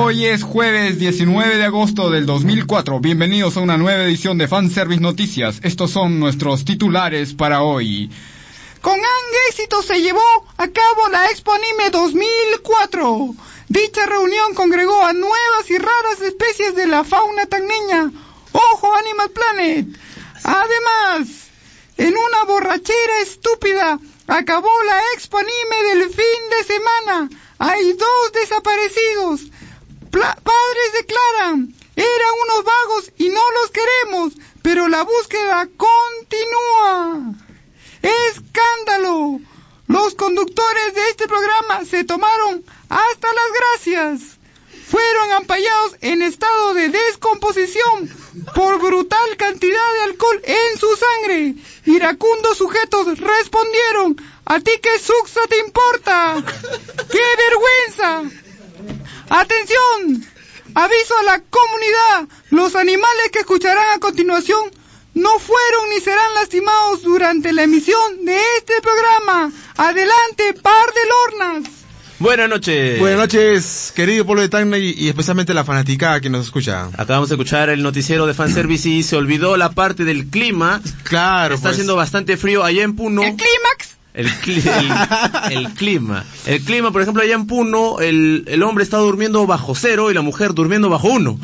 Hoy es jueves 19 de agosto del 2004. Bienvenidos a una nueva edición de Fanservice Noticias. Estos son nuestros titulares para hoy. Con gran éxito se llevó a cabo la Expo Anime 2004. Dicha reunión congregó a nuevas y raras especies de la fauna tagneña. ¡Ojo, Animal Planet! Además, en una borrachera estúpida, acabó la Expo Anime del fin de semana. Hay 2 desaparecidos. Padres declaran, eran unos vagos y no los queremos, pero la búsqueda continúa. ¡Escándalo! Los conductores de este programa se tomaron hasta las gracias. Fueron ampallados en estado de descomposición por brutal cantidad de alcohol en su sangre. Iracundos sujetos respondieron, ¿a ti qué suxa te importa? ¡Qué vergüenza! ¡Atención! Aviso a la comunidad, los animales que escucharán a continuación no fueron ni serán lastimados durante la emisión de este programa. ¡Adelante, par de lornas! Buenas noches. Buenas noches, querido pueblo de Tacna y especialmente la fanaticada que nos escucha. Acabamos de escuchar el noticiero de Fanservice y se olvidó la parte del clima. Claro, Está haciendo bastante frío allá en Puno. ¿El clímax? El clima. El clima, por ejemplo, allá en Puno, el hombre está durmiendo bajo 0 y la mujer durmiendo bajo 1.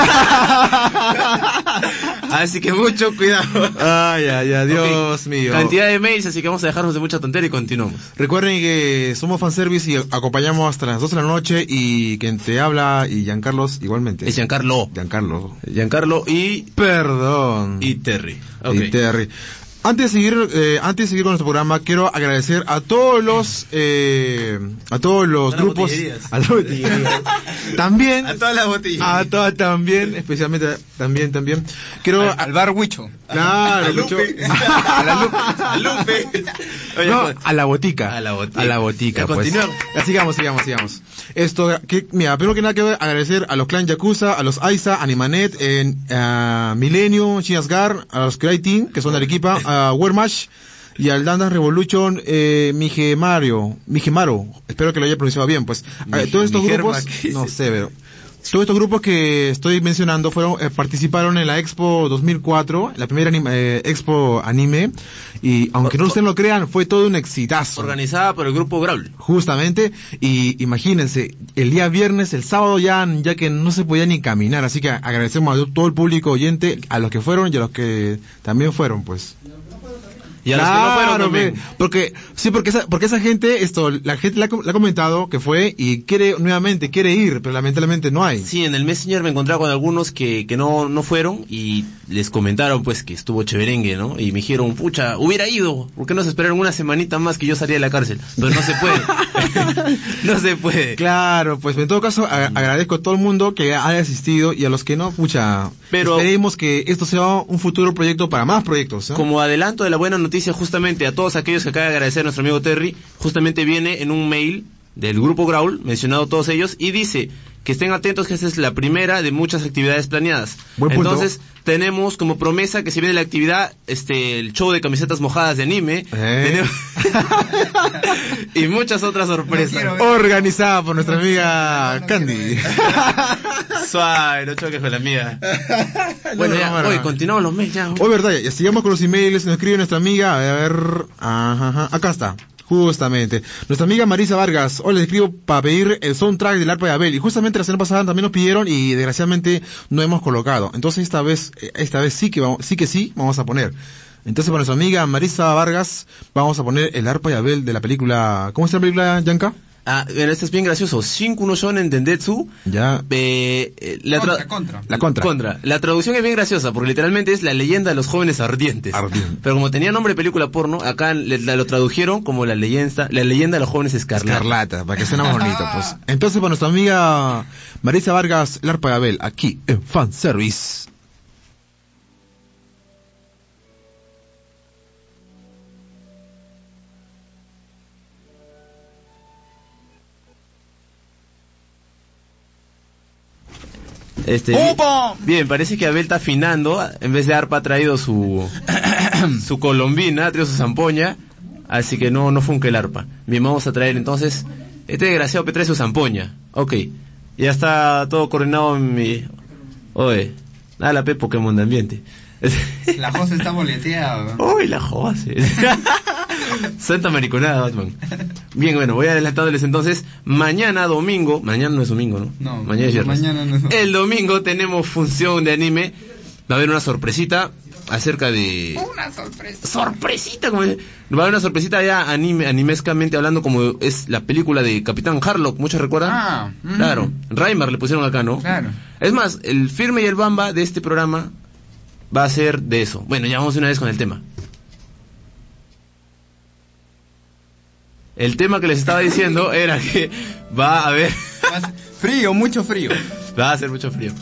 Así que mucho cuidado. Ay, Dios mío. Cantidad de mails, así que vamos a dejarnos de mucha tontería y continuamos. Recuerden que somos Fanservice y acompañamos hasta las 12 de la noche y quien te habla y Giancarlos igualmente. Es Giancarlo y... Perdón. Y Terry. Okay. Y Terry. Antes de seguir con nuestro programa, quiero agradecer a todos los grupos, a las botillerías, también, a todas las botellas, también, especialmente, también, quiero al bar Huicho, claro, a Lupe, Oye, no, a la botica, pues. Sigamos. Mira, primero que nada quiero agradecer a los Clan Yakuza, a los Aiza, Animanet, Milenio, Chiasgar, a los Cry Team, que son de Arequipa, a Wearmash y al Dandas Revolution, Mijemaro, espero que lo haya pronunciado bien, pues. Todos estos grupos, no sé, pero todos estos grupos que estoy mencionando participaron en la Expo 2004, la primera Expo Anime, y aunque no ustedes lo crean, fue todo un exitazo. Organizada por el grupo Graul. Justamente, y imagínense, el día viernes, el sábado ya que no se podía ni caminar, así que agradecemos a todo el público oyente, a los que fueron y a los que también fueron, pues. Y a los que no fueron también. Porque esa gente, la gente le ha comentado que fue y quiere ir, pero lamentablemente no hay. Sí, en el Messenger me encontraba con algunos que no fueron y les comentaron pues que estuvo chéverengue, ¿no? Y me dijeron, pucha, hubiera ido, ¿por qué no se esperaron una semanita más que yo salía de la cárcel? Pero no se puede. No se puede. Claro, pues en todo caso agradezco a todo el mundo que haya asistido y a los que no, pucha, pero esperemos que esto sea un futuro proyecto para más proyectos, ¿eh? Como adelanto de la buena noticia, justamente a todos aquellos que acaba de agradecer a nuestro amigo Terry, justamente viene en un mail del grupo Graul, mencionado todos ellos, y dice que estén atentos que esta es la primera de muchas actividades planeadas. Entonces, tenemos como promesa que si viene la actividad, el show de camisetas mojadas de anime, y muchas otras sorpresas. Organizada por nuestra amiga Candy. Suave, no choques con la mía. Bueno, hoy continuamos los mails ya. Hoy, verdad, ya sigamos con los emails, nos escribe nuestra amiga, a ver, acá está. Justamente. Nuestra amiga Marisa Vargas, hoy les escribo para pedir el soundtrack del Arpa de Abel, y justamente la semana pasada también nos pidieron y desgraciadamente no hemos colocado. Entonces esta vez sí que vamos a poner. Entonces para nuestra amiga Marisa Vargas vamos a poner el Arpa de Abel de la película, ¿cómo es la película, Yanka? Este es bien gracioso. Shinku no Shonen Dendetsu. Ya. Contra. La traducción es bien graciosa porque literalmente es la leyenda de los jóvenes ardientes. Pero como tenía nombre de película porno, acá lo tradujeron como la leyenda de los jóvenes escarlata, para que suene más bonito, pues. Entonces para nuestra amiga Marisa Vargas, el Arpa de Abel, aquí en Fanservice. Bien, parece que Abel está afinando. En vez de arpa ha traído su colombina, ha traído su zampoña. Así que no funca el arpa. Bien, vamos a traer entonces. Este desgraciado que trae su zampoña. Ok. Ya está todo coordinado en mi... Oye, la Pokémon de ambiente. La Jose está boleteada. Uy, la Jose. Santa mariconada, Batman. Bien, bueno, voy adelantándoles entonces. Mañana domingo, mañana no es domingo, ¿no? No, mañana es viernes. Mañana no es domingo. El domingo tenemos función de anime. Va a haber una sorpresita acerca de... Una sorpresa. Sorpresita, como... Va a haber una sorpresita ya animescamente hablando, como es la película de Capitán Harlock, ¿muchos recuerdan? Claro, Reimer le pusieron acá, ¿no? Claro. Es más, el firme y el bamba de este programa va a ser de eso. Bueno, ya vamos una vez con el tema. El tema que les estaba diciendo era que va a haber... frío, mucho frío. Va a hacer mucho frío.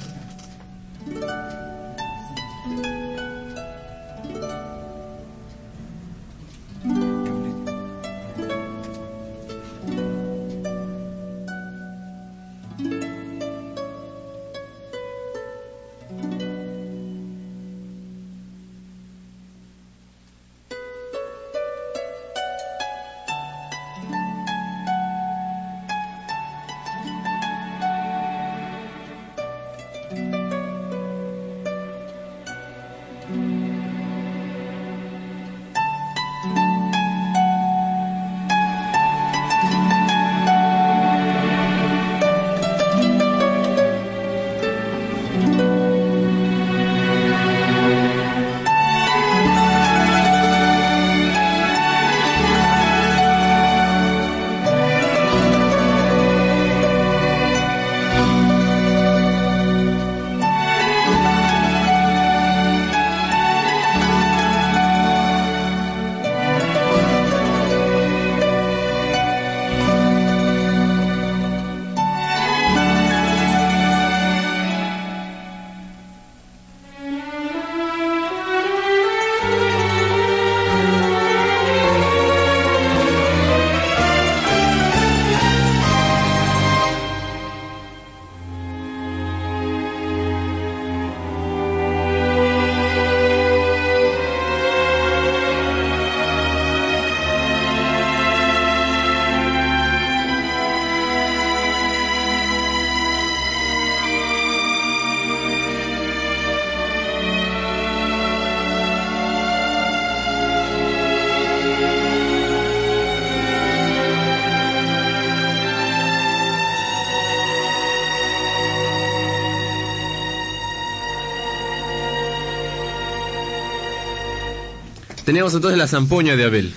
Teníamos entonces la zampoña de Abel.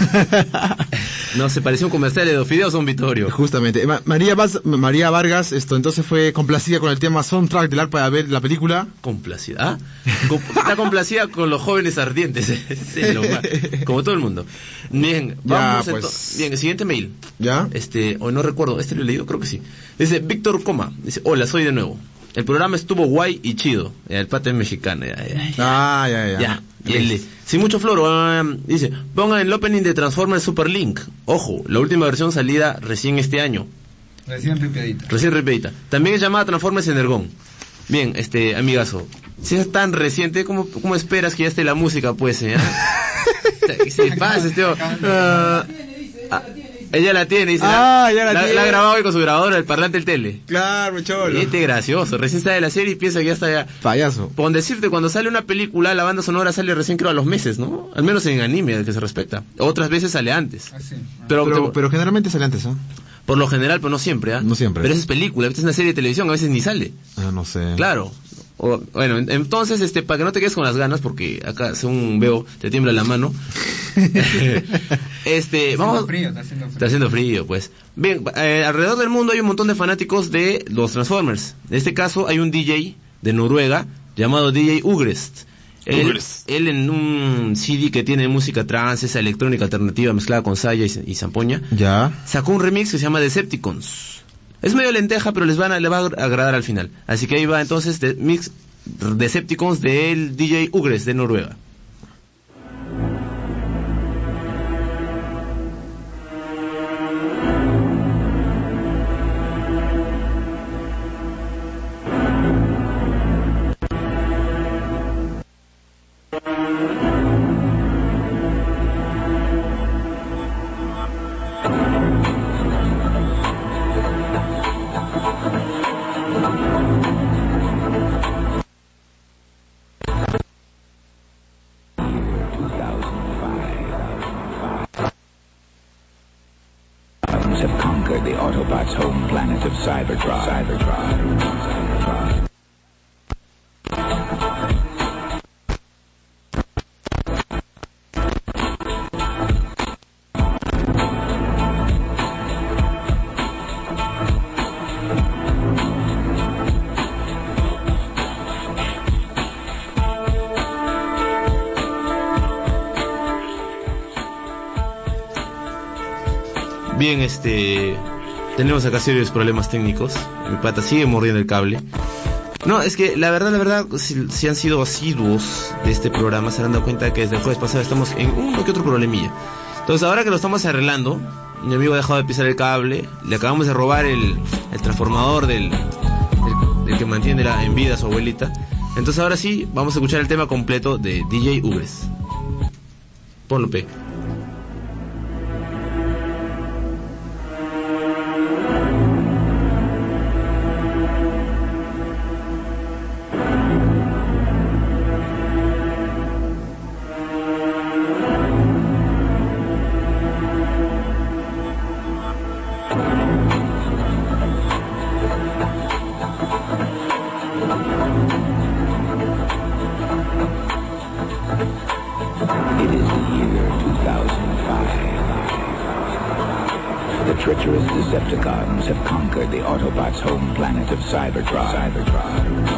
No, se pareció un comercial de Dos Fideos a un Vittorio. Justamente. María Vargas, entonces fue complacida con el tema soundtrack del arpa de Abel, la película. ¿Complacida? Está complacida con los jóvenes ardientes. Como todo el mundo. Bien, vamos ya, pues. Bien, el siguiente mail. ¿Ya? Hoy no recuerdo, lo he leído, creo que sí. Dice Víctor Coma. Dice, hola, soy de nuevo. El programa estuvo guay y chido. El pata es mexicano. Ya. Y él, sin mucho floro, dice, pongan el opening de Transformers Super Link. Ojo, la última versión salida recién este año. Recién ripiadita. También es llamada Transformers Energon. Bien, amigazo, si es tan reciente, ¿cómo esperas que ya esté la música, pues? ¿Qué pasa, ella la tiene, dice. La ha grabado hoy con su grabadora, el parlante del tele. Claro, cholo. Este gracioso, recién sale de la serie y piensa que ya está ya. Payaso. Por decirte, cuando sale una película, la banda sonora sale recién, creo, a los meses, ¿no? Al menos en anime, al que se respecta. Otras veces sale antes. Ah, sí. Pero generalmente sale antes, ¿eh? Por lo general, pero no siempre, ¿ah? No siempre. Pero esa es película, esta es una serie de televisión, a veces ni sale. No sé. Claro. Bueno, entonces, para que no te quedes con las ganas, porque acá, según veo, te tiembla la mano. Está haciendo frío, pues. Bien, alrededor del mundo hay un montón de fanáticos de los Transformers. En este caso, hay un DJ de Noruega llamado DJ Ugrest. Él en un CD que tiene música trance, esa electrónica alternativa mezclada con saya y zampoña, sacó un remix que se llama Decepticons. Es medio lenteja, pero le va a agradar al final. Así que ahí va entonces mix Decepticons del DJ Ugrest de Noruega. conquered the Autobots' home planet of Cybertron. Bien, tenemos acá serios problemas técnicos. Mi pata sigue mordiendo el cable. No, es que la verdad, si han sido asiduos de este programa, se han dado cuenta que desde el jueves pasado estamos en uno que otro problemilla. Entonces, ahora que lo estamos arreglando, mi amigo ha dejado de pisar el cable, le acabamos de robar el transformador del que mantiene en vida a su abuelita. Entonces, ahora sí, vamos a escuchar el tema completo de DJ Ugres. Ponlo, P. Decepticons have conquered the Autobots' home planet of Cybertron.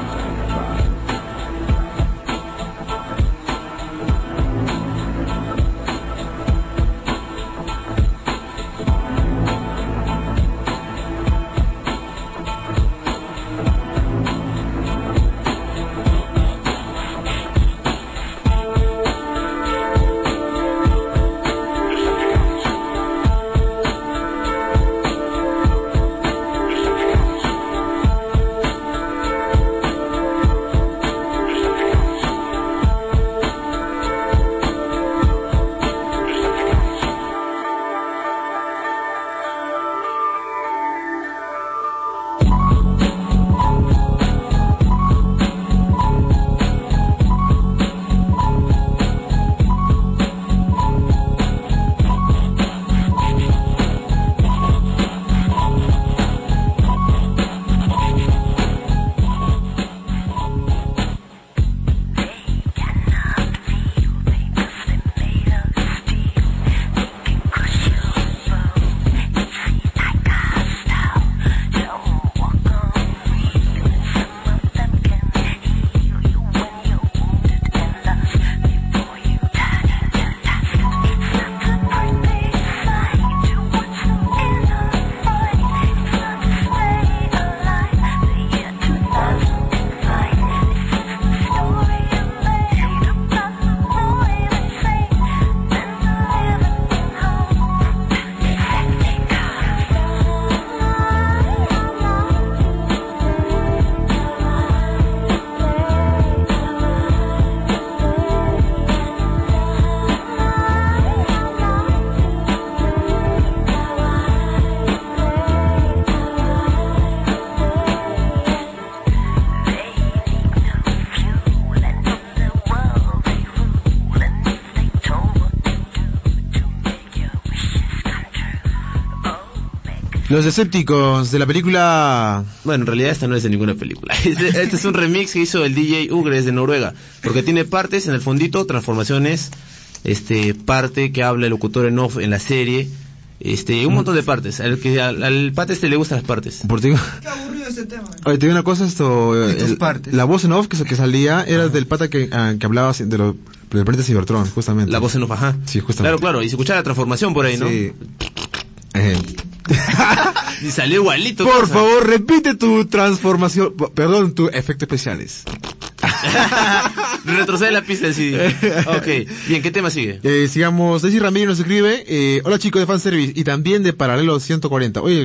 Los Decepticons de la película... Bueno, en realidad esta no es de ninguna película. Este es un remix que hizo el DJ Ugres de Noruega, porque tiene partes en el fondito, transformaciones, parte que habla el locutor en off en la serie, un montón de partes. Al pata le gustan las partes. Qué aburrido ese tema. Oye, te digo una cosa, la voz en off que salía era del pata que hablaba del planeta Cybertron, justamente. La voz en off, ajá. Sí, justamente. Claro, y se escuchaba la transformación por ahí, ¿no? Sí. Y salió igualito. Por favor, repite tu transformación. Perdón, tu efectos especiales. Retrocede la pista del CD. Ok, bien, ¿qué tema sigue? Sigamos. Daisy Ramírez nos escribe: hola chicos de Fanservice y también de Paralelo 140. Oye,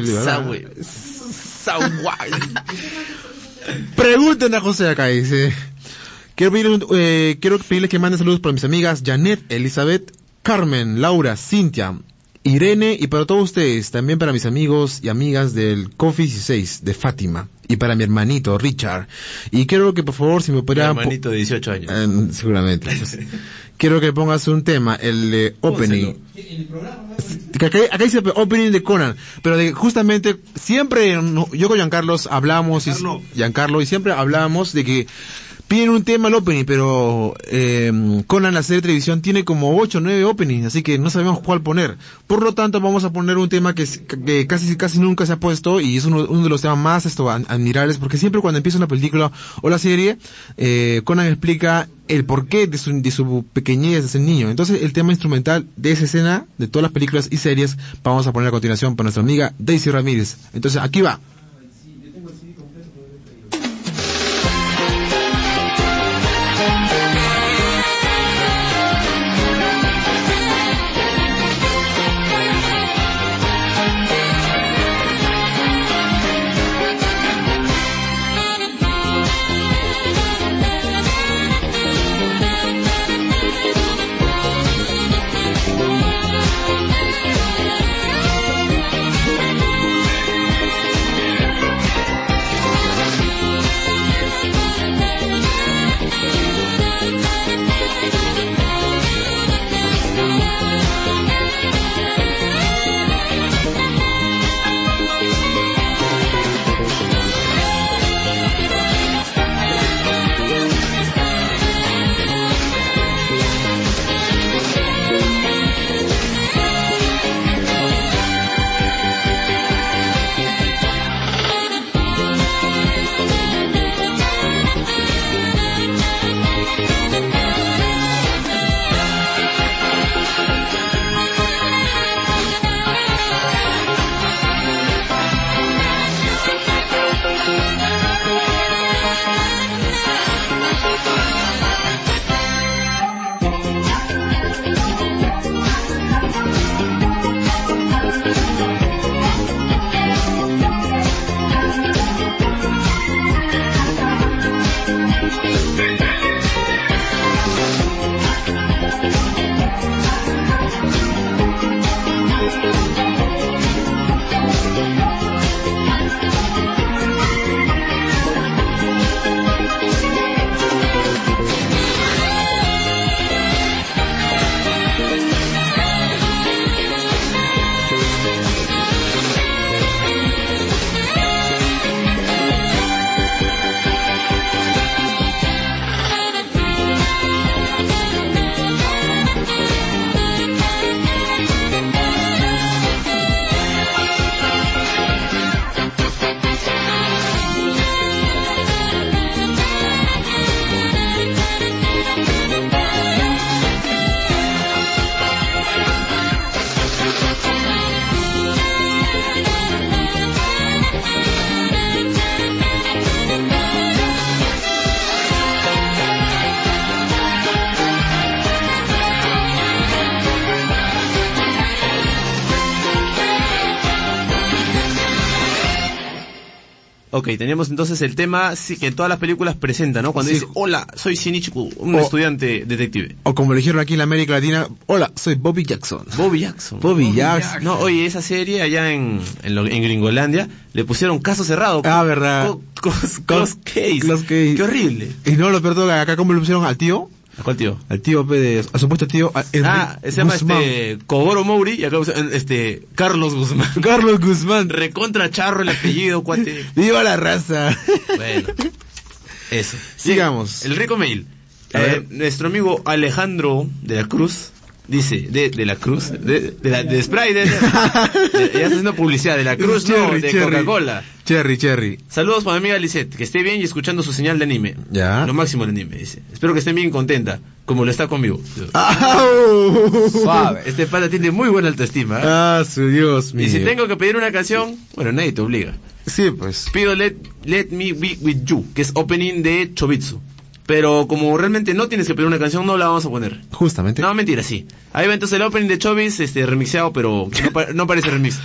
pregunten a José acá, dice. Quiero pedirles que manden saludos para mis amigas Janet, Elizabeth, Carmen, Laura, Cintia, Irene, y para todos ustedes, también para mis amigos y amigas del Coffee 16 de Fátima, y para mi hermanito Richard. Y quiero que por favor, si me podría... Mi hermanito de 18 años. Seguramente. Quiero que pongas un tema, el opening. Acá dice opening de Conan, pero justamente siempre yo con Giancarlo hablamos, Giancarlo, y siempre hablábamos de que piden un tema al opening, pero Conan, la serie de televisión, tiene como 8 o 9 openings, así que no sabemos cuál poner. Por lo tanto, vamos a poner un tema que casi nunca se ha puesto, y es uno de los temas más admirables, porque siempre cuando empieza una película o la serie, Conan explica el porqué de su pequeñez de ser niño. Entonces, el tema instrumental de esa escena, de todas las películas y series, vamos a poner a continuación para nuestra amiga Daisy Ramírez. Entonces, aquí va. Ok, teníamos entonces el tema que todas las películas presentan, ¿no? Cuando dice, hola, soy Shinichiro, un estudiante detective. O como le dijeron aquí en la América Latina, hola, soy Bobby Jackson. Bobby Jackson. No, oye, esa serie allá en Gringolandia le pusieron caso cerrado. Ah, verdad. Close case. Qué horrible. Y no lo perdón, acá como le pusieron al tío. ¿A cuál tío? Al tío, al supuesto tío. Se llama Kogoro Mouri y acá Carlos Guzmán. Carlos Guzmán. Recontra charro el apellido, cuate. ¡Viva la raza! Bueno, eso. Sigamos. El rico mail. Nuestro amigo Alejandro de la Cruz dice, de la Cruz, de Sprite, ya haciendo publicidad, de la Cruz, Cherry, de Coca-Cola. Cherry. Saludos para mi amiga Lisette, que esté bien y escuchando su señal de anime. Ya. Lo máximo el anime, dice. Espero que estén bien contenta, como lo está conmigo. Suave. Este pata tiene muy buena autoestima. Su Dios mío. Y si tengo que pedir una canción, bueno, nadie te obliga. Sí, pues. Pido Let Me Be With You, que es opening de Chobitsu. Pero como realmente no tienes que pedir una canción, no la vamos a poner. Justamente. No, mentira, sí. Ahí va entonces el opening de Chobis, remixeado, pero no parece remix.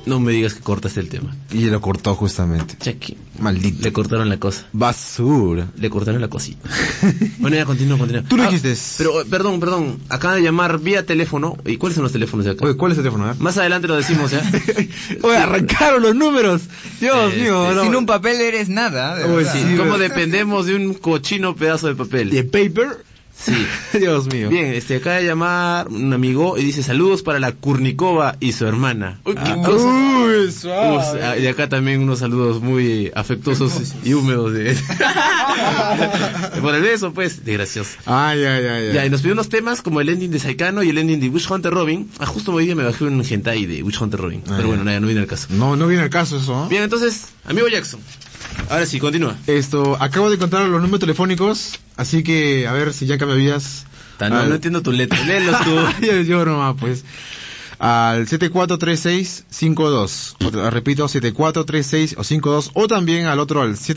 No me digas que cortaste el tema. Y lo cortó justamente. Chequi. Maldito. Le cortaron la cosa. Basura. Le cortaron la cosita. Bueno, ya continúa. Tú lo dijiste. Pero, perdón. Acaba de llamar vía teléfono. ¿Y cuáles son los teléfonos de acá? Oye, ¿cuál es el teléfono? Más adelante lo decimos, ¿ya? Oye, arrancaron los números. Dios mío. No. Sin un papel eres nada. Sí, ¿cómo dependemos de un cochino pedazo de papel? ¿De paper? Sí. Dios mío. Bien, acaba de llamar un amigo y dice saludos para la Kurnikova y su hermana. Uy, qué cosa. Suave. Y acá también unos saludos muy afectuosos y húmedos por el beso, pues, de gracioso. Ya, y nos pidió unos temas como el ending de Saikano y el ending de Witch Hunter Robin. Justo hoy día me bajé un hentai de Witch Hunter Robin. Pero bueno, no viene al caso. No viene al caso eso, ¿no? Bien, entonces, amigo Jackson. Ahora sí, continúa. Acabo de encontrar los números telefónicos, así que a ver si ya me habías... No entiendo tu letra, léelos tú. Yo nomás, pues. Al 743652. Repito, 7436 o 52, o también al otro al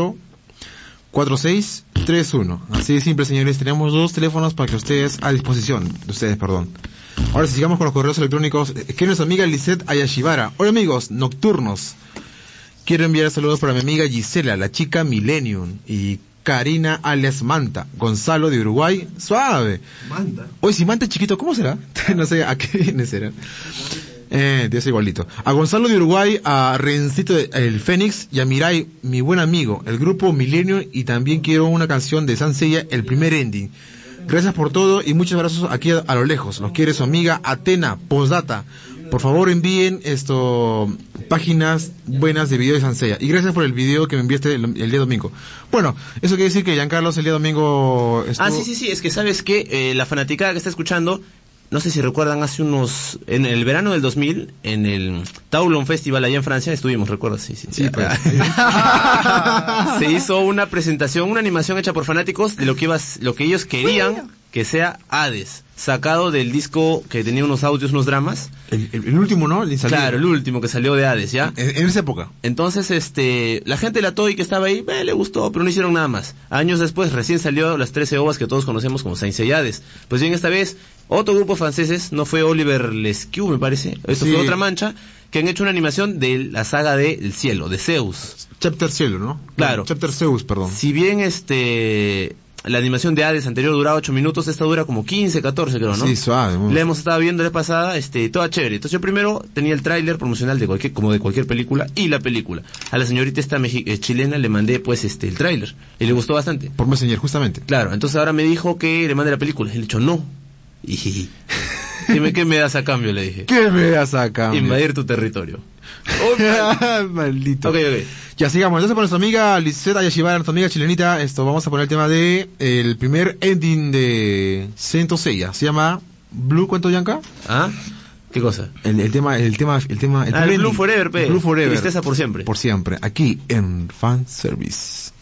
744631. Así de simple, señores. Tenemos dos teléfonos para que ustedes, a disposición de ustedes, perdón. Ahora si sigamos con los correos electrónicos, que nuestra amiga Lisette Ayashibara. Hola amigos, nocturnos. Quiero enviar saludos para mi amiga Gisela, la chica Millennium, y Karina alias Manta, Gonzalo de Uruguay, suave. Manta. Oye, si Manta es chiquito, ¿cómo será? No sé a qué viene será. Debe ser igualito. A Gonzalo de Uruguay, a Rencito el Fénix y a Mirai, mi buen amigo, el grupo Millennium, y también quiero una canción de Sanseiya, el primer ending. Gracias por todo y muchos abrazos aquí a lo lejos. Los quiere su amiga Atena, postdata. Por favor envíen páginas buenas de video de Sanseiya. Y gracias por el video que me enviaste el día domingo. Bueno, eso quiere decir que Giancarlos el día domingo estuvo... Sí, es que sabes que la fanaticada que está escuchando, no sé si recuerdan, en el verano del 2000, en el Toulon Festival allá en Francia, estuvimos, ¿recuerdas? Sí, pues. Se hizo una presentación, una animación hecha por fanáticos de lo que ellos querían que sea Hades, sacado del disco que tenía unos audios, unos dramas. El último, ¿no? Claro, el último que salió de Hades, ¿ya? En esa época. Entonces, la gente de la Toei que estaba ahí, le gustó, pero no hicieron nada más. Años después, recién salió las 13 ovas que todos conocemos como Sanseiya Hades. Pues bien, esta vez, otro grupo franceses, no fue Oliver Lescaut, me parece, esto fue Otra Mancha, que han hecho una animación de la saga de El Cielo, de Zeus. Chapter Cielo, ¿no? Claro. Chapter Zeus, perdón. Si bien la animación de Hades anterior duraba 8 minutos, esta dura como 15, 14 creo, ¿no? Sí, suave. La hemos estado viendo la pasada, toda chévere. Entonces yo primero tenía el tráiler promocional de cualquier película y la película. A la señorita esta chilena le mandé pues el tráiler y le gustó bastante. Por Messenger, justamente. Claro, entonces ahora me dijo que le mande la película. Y le he dicho no. Y ¿qué me das a cambio? Le dije. ¿Qué me das a cambio? Invadir tu territorio. Maldito. Ok. Ya sigamos. Entonces, para nuestra amiga Lisette Ayashibara, nuestra amiga chilenita, vamos a poner el tema de el primer ending de Sanseiya. Se llama Blue, ¿cuánto, Yanka? ¿Qué cosa? El tema. El Blue Forever, pe. Blue Forever. Tristeza por siempre. Por siempre. Aquí en Fan Service.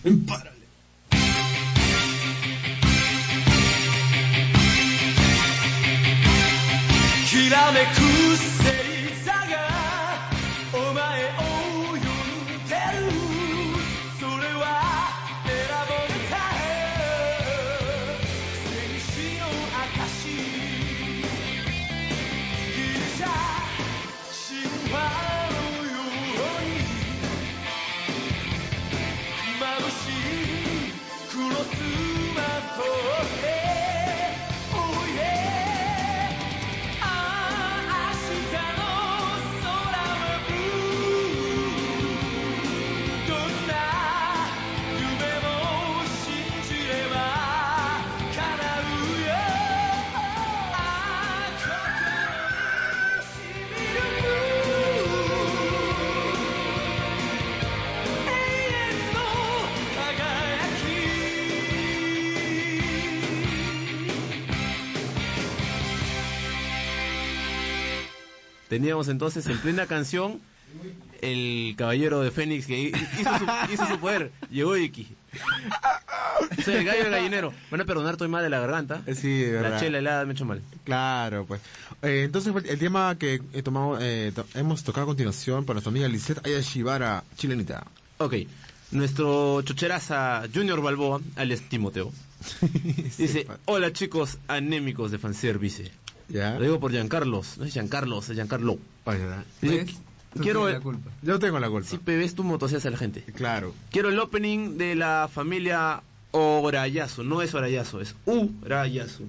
Teníamos entonces en plena canción el caballero de Fénix que hizo su poder. Llegó Iki. Soy el gallo del gallinero. Van a perdonar, estoy mal de la garganta. Sí, de verdad. La chela helada me ha hecho mal. Claro, pues. Entonces el tema que hemos tocado a continuación para nuestra amiga Lisette Ayashibara, chilenita. Ok. Nuestro chocheraza Junior Balboa, alias Timoteo, dice: hola chicos anémicos de fanservice. ¿Ya? Lo digo por Giancarlos. No es Giancarlos, es Giancarlo. ¿Verdad? Dice, Quiero la culpa. Yo tengo la culpa. Si ves tu motoseas a la gente. Claro. Quiero el opening de la familia Urayasu. No es Urayasu, es Urayasu.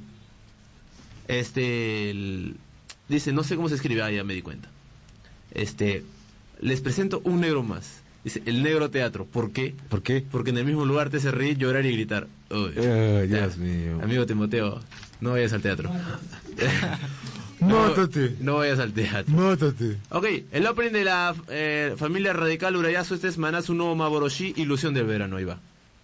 Dice, no sé cómo se escribe, ya me di cuenta. Les presento un negro más. Dice, el negro teatro. ¿Por qué? ¿Por qué? Porque en el mismo lugar te hace reír, llorar y gritar. Dios mío. Amigo Timoteo, no vayas al teatro. Mátate. No vayas al teatro. Mátate. Ok, el opening de la familia radical Urayasu, es Manatsu no Maboroshi, Ilusión del verano, ahí va.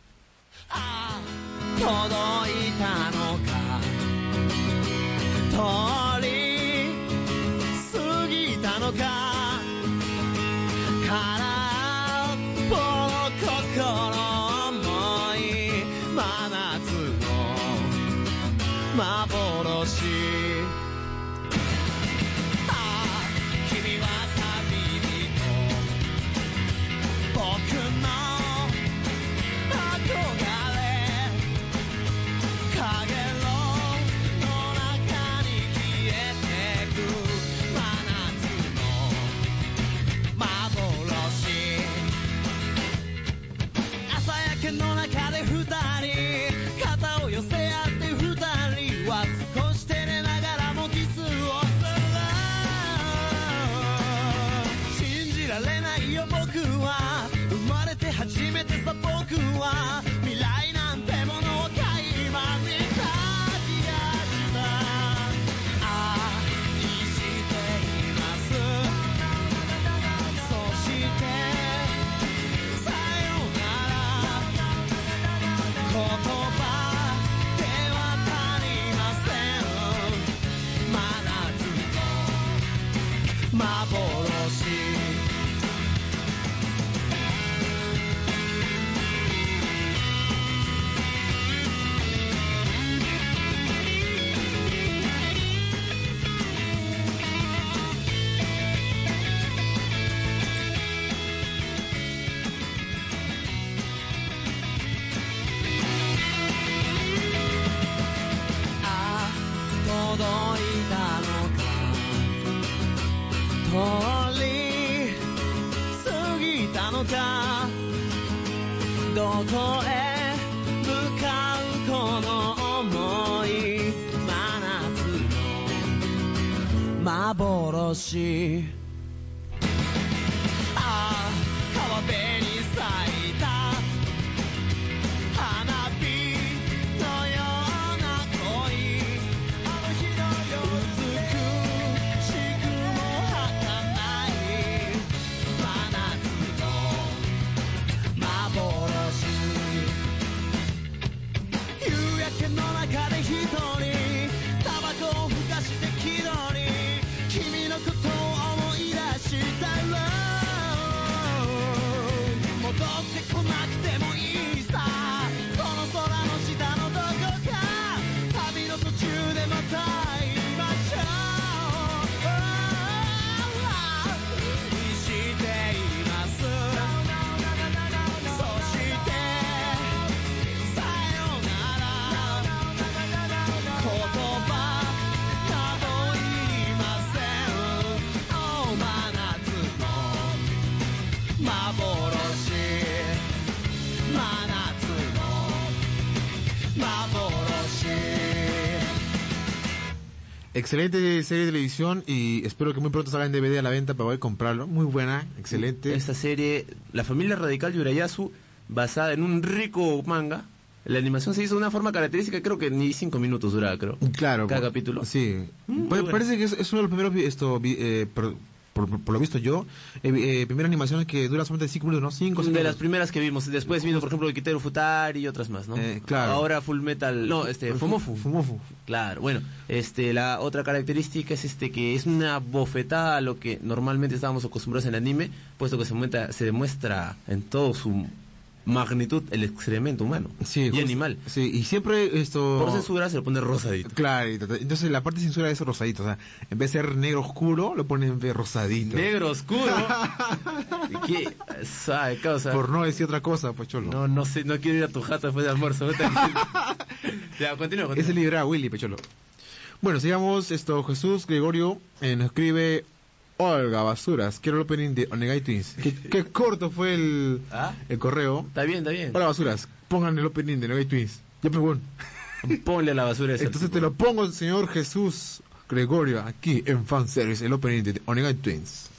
Excelente serie de televisión y espero que muy pronto salga en DVD a la venta para poder comprarlo. Muy buena, excelente. Esta serie, la familia radical de Urayasu, basada en un rico manga. La animación se hizo de una forma característica, creo que ni 5 minutos duraba, creo. Claro. Cada capítulo. Sí. Parece que es uno de los primeros por lo visto yo, primeras animaciones que duran solamente 5 minutos, ¿no? 5 de las primeras que vimos. Después vino, por ejemplo, Kiteru Futari y otras más, ¿no? Claro. Ahora Full Metal, no, Fumofu. Claro, bueno, la otra característica es que es una bofetada a lo que normalmente estábamos acostumbrados en el anime, puesto que se demuestra en todo su magnitud el excremento humano y animal. Sí, y siempre por censura se lo pone rosadito. Claro, entonces la parte de censura es rosadito, o sea, en vez de ser negro oscuro, lo ponen rosadito. ¿Negro oscuro? ¿Qué? Causa. Por no decir otra cosa, pues cholo. No sé, no quiero ir a tu jato después del almuerzo. Ya, continúa. Ese libro era Willy, pecholo. Bueno, sigamos Jesús Gregorio nos escribe Olga Basuras, quiero el opening de Onegai Twins. Qué corto fue el correo. Está bien. Hola Basuras, pongan el opening de Onegai Twins. Ya pues bueno. Ponle a la basura esa. Entonces te lo pongo el señor Jesús Gregorio aquí en Fanservice, el opening de Onegai Twins.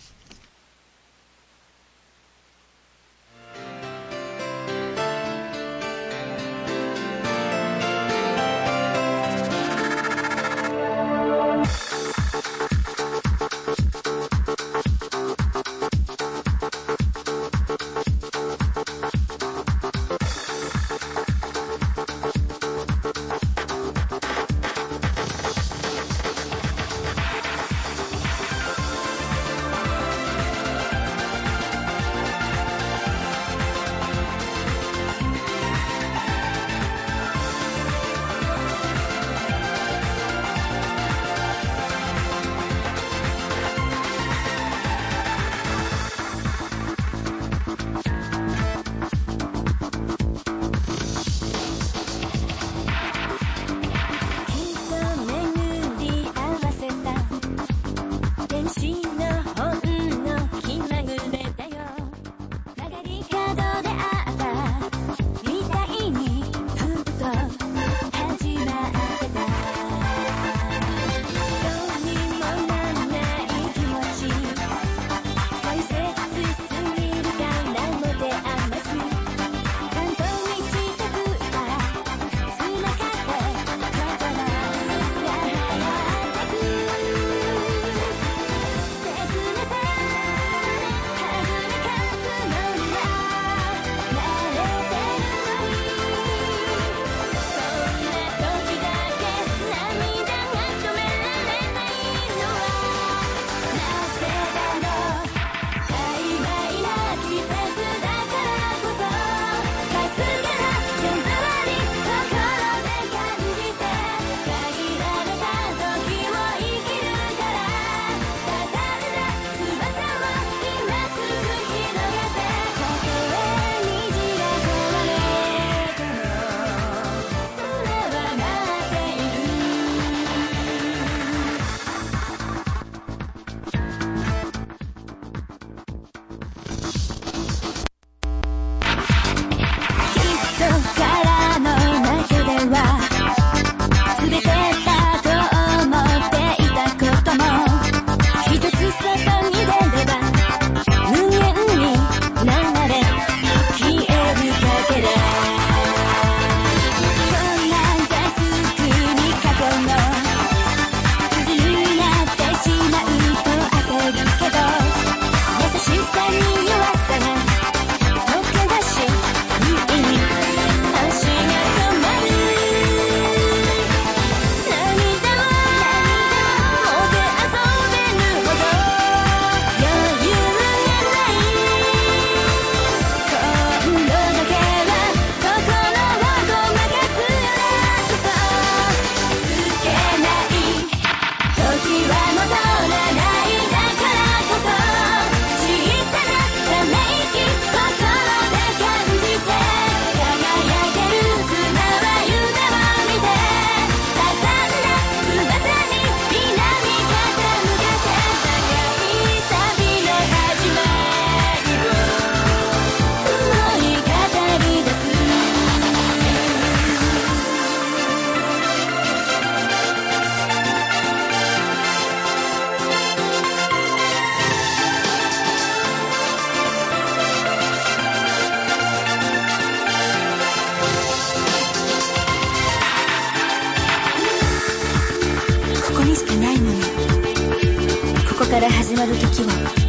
から始まる時を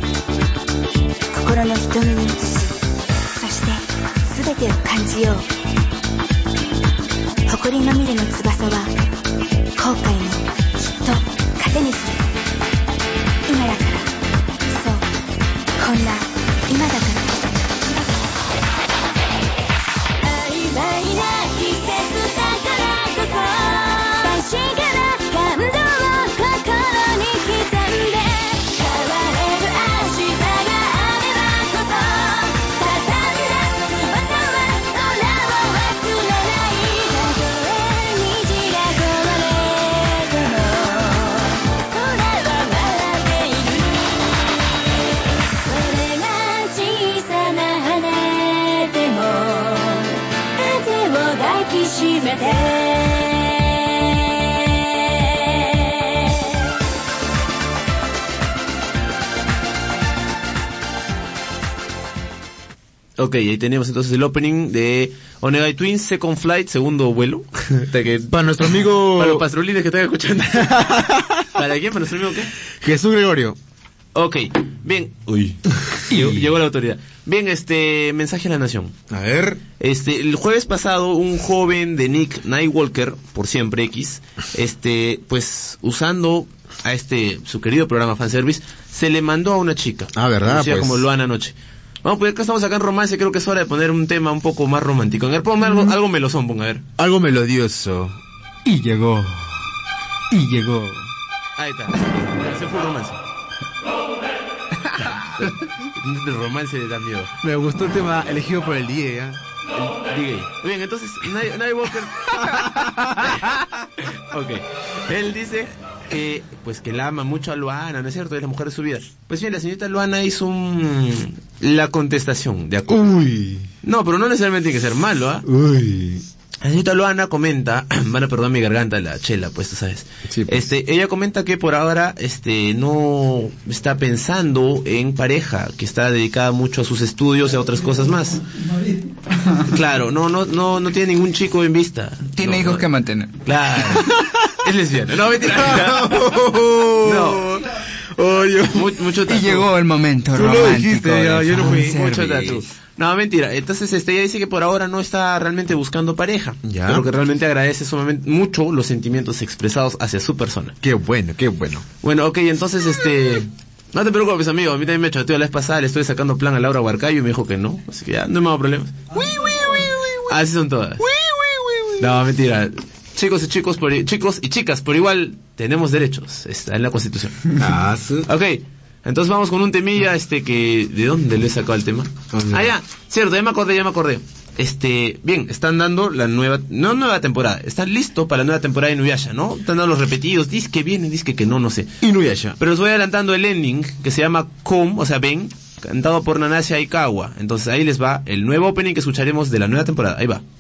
心の瞳に映し、そして全てを感じよう。誇りまみれの翼は後悔もきっと糧にする。今だから、そう、こんな今だから。曖昧な季節だからこそ確かな感動を心に刻んで変われる明日があればこそ畳んだ翼は空を忘れない。たとえ虹が壊れても空 Ok, ahí tenemos entonces el opening de Onegai Twins, Second Flight, segundo vuelo. Para nuestro amigo... Para los pastrulines que están escuchando. ¿Para quién? ¿Para nuestro amigo qué? Jesús Gregorio. Ok, bien. Uy, llegó la autoridad. Bien, mensaje a la nación. A ver. El jueves pasado, un joven de nick Nightwalker, por siempre X, pues usando a su querido programa Fanservice, se le mandó a una chica. Ah, ¿verdad? Conocida Pues. como Luana Noche. Vamos, pues acá estamos acá en romance, creo que es hora de poner un tema un poco más romántico. A ver, ponme algo melosón, ponga, a ver. Algo melodioso. Y llegó. Ahí está. Ese fue romance. El romance da miedo. Me gustó el tema elegido por el DJ, ¿eh? El DJ. Bien, entonces, Nightwalker. Ok. Él dice que, pues, que la ama mucho a Luana, ¿no es cierto? Es la mujer de su vida. Pues bien, la señorita Luana hizo la contestación, ¿de acuerdo? Uy. No, pero no necesariamente tiene que ser malo, ¿ah? Uy. La señorita Luana comenta, van a perdonar mi garganta, la chela, pues tú sabes. Sí, pues. Ella comenta que por ahora, no está pensando en pareja, que está dedicada mucho a sus estudios y a otras cosas más. Claro, no tiene ningún chico en vista. Tiene hijos que mantener. Claro. Es lesbiana. No, mentira. No. Mucho tatu. Y llegó el momento Tú lo romántico. dijiste, ya, yo no fui. Mucho tatu. No, mentira. Entonces, ella dice que por ahora no está realmente buscando pareja. Ya. Pero que realmente agradece sumamente mucho los sentimientos expresados hacia su persona. Qué bueno, qué bueno. Bueno, ok, entonces, no te preocupes, amigo. A mí también me chateó la vez pasada. Le estoy sacando plan a Laura Huarcayo y me dijo que no. Así que ya, no me hago problemas. Así son todas. No, mentira. Chicos y chicas, por igual tenemos derechos. Está en la Constitución. Ah, sí. Ok, entonces vamos con un temilla, que... ¿De dónde le he sacado el tema? Ah, ya, cierto, ya me acordé. Bien, están dando la nueva temporada. Están listos para la nueva temporada de Inuyasha, ¿no? Están dando los repetidos, dice que vienen, dice que no sé. Inuyasha. Pero les voy adelantando el ending, que se llama Come, o sea, ven, cantado por Nanase Aikawa. Entonces ahí les va el nuevo opening que escucharemos de la nueva temporada. Ahí va.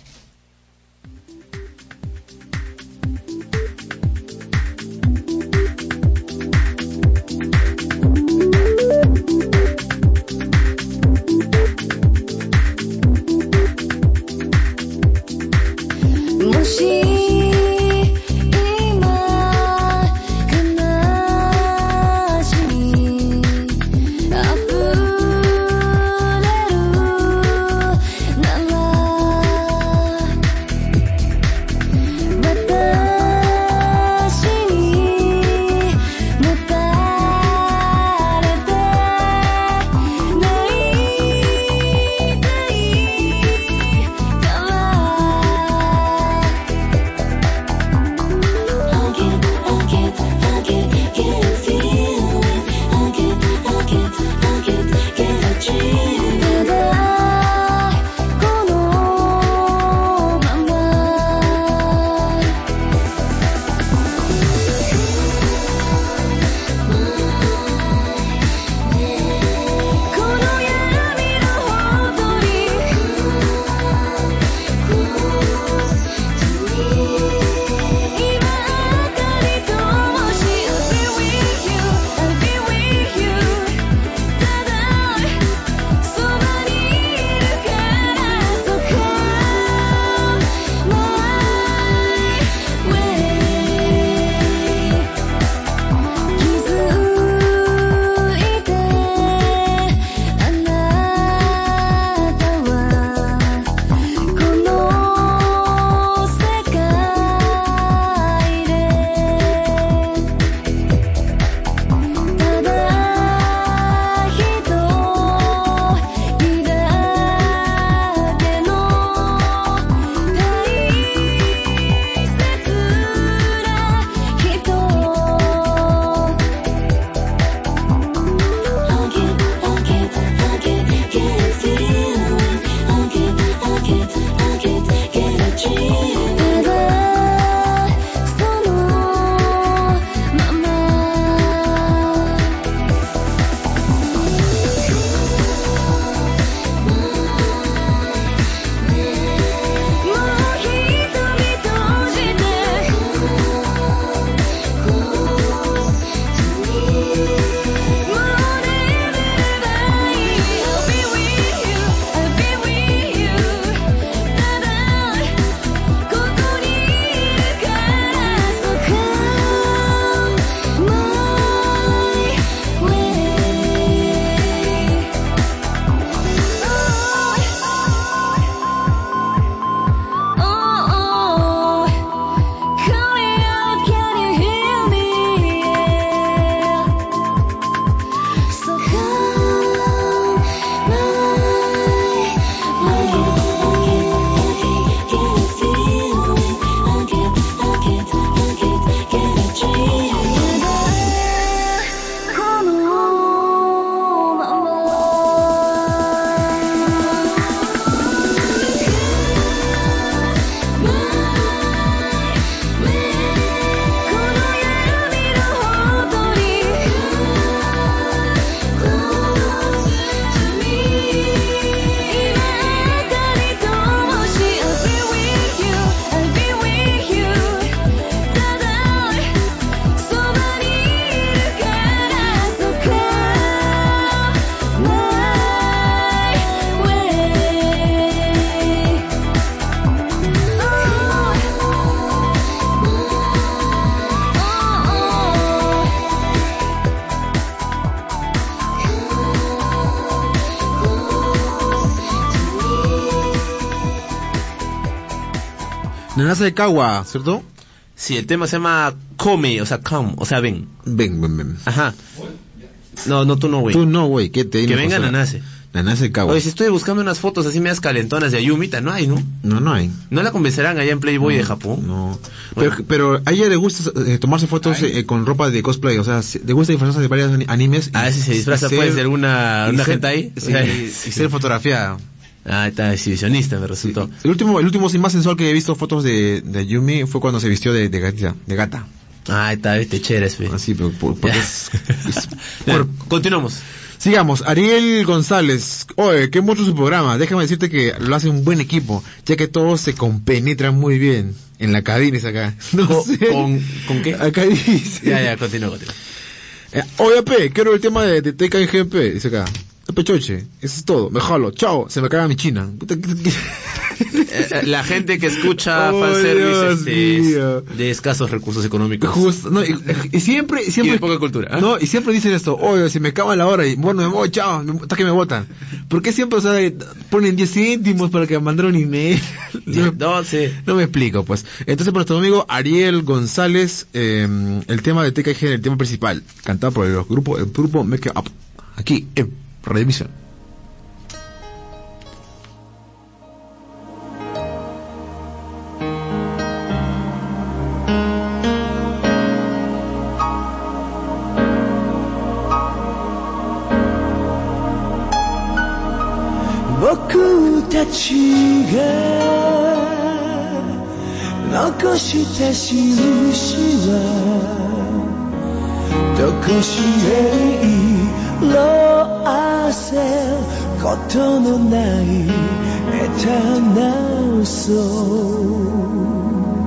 Nanase de Kawa, ¿cierto? Sí, el tema se llama Come, o sea, come, o sea, ven. Ven. Ajá. No, tú no, güey. Tú no, güey. Que venga Nanase. Nanase de Kawa. Oye, si estoy buscando unas fotos así medias calentonas de Ayumita, no hay, ¿no? No hay. ¿No la convencerán allá en Playboy de Japón? No. Bueno. Pero a ella le gusta tomarse fotos con ropa de cosplay, o sea, le gusta disfrazarse de varios animes. Si se disfraza pues de alguna hentai. Sí, y ser fotografiada. Está exhibicionista, me resultó. Sí. El último sin más sensual que he visto fotos de Yumi fue cuando se vistió de gata. Está chévere, fe. Así, pero continuamos. Sigamos, Ariel González. Oye, qué mucho su programa. Déjame decirte que lo hace un buen equipo, ya que todos se compenetran muy bien. En la cabina es acá. No sé. ¿Con qué? Acá dice. Ya, continúa. Oye, quiero el tema de TKGP, dice acá. Pechoche, eso es todo, me jalo, chao, se me caga mi china. La gente que escucha fanservice de escasos recursos económicos. Justo, no, y siempre y de poca cultura. No, y siempre dicen esto, oye, si me acaba la hora y bueno, me voy, chao, hasta que me votan. ¿Por qué siempre, ponen 10 céntimos para que mandaron un email? No me explico, pues. Entonces, por nuestro amigo Ariel González, el tema de TKG, el tema principal, cantado por el grupo Make Up, aquí en Redemisión. 僕たちが残した印はどこしへ色あせることのないエターナルソウル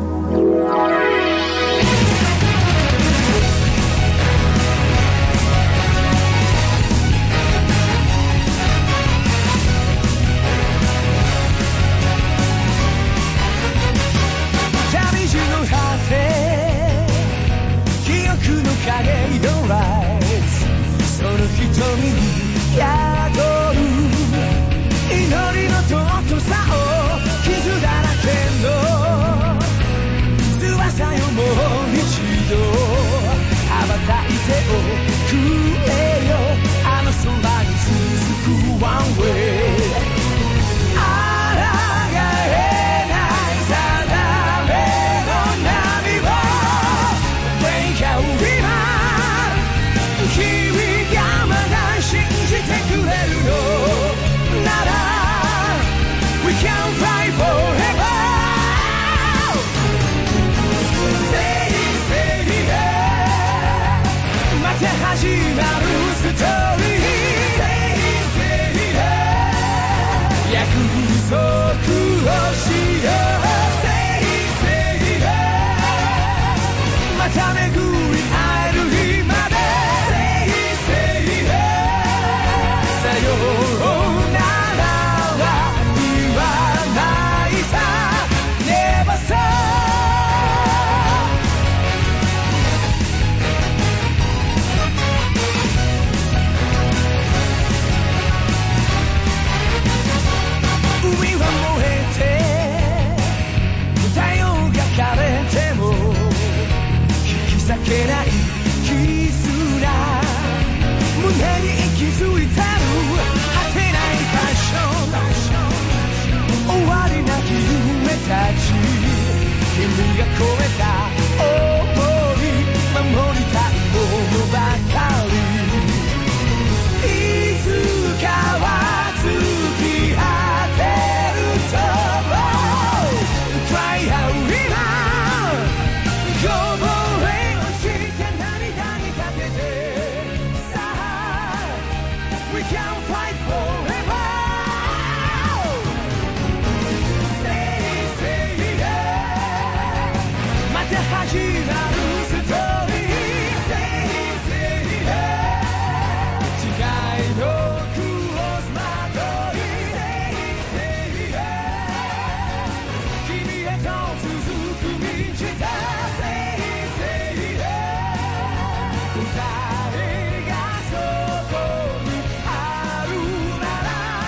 瞳に宿る祈りの尊さを傷だらけの翼よもう一度羽ばたいておくれよあの空に続くワンウェイ抗えない定めの波を Break out今君が信じてくれるのなら We can fly forever Steady, steady また始まるストーリー Steady, steady 約束をしよう Steady, steady また巡り会える日までさようならは言わないさ Never say 海は燃えて太陽が枯れても引き裂けない絆胸に息づいてる終わりなき夢たち君が込めた想い守りたいものばかりいつかは突き果てると Cry out 今こぼれ落ちて涙にかけてさあ We can fight forever始まるストーリー Steady, steady 誓いのクロスマート Steady, steady 君へと続く道だ Steady, steady 答えがそこにあるなら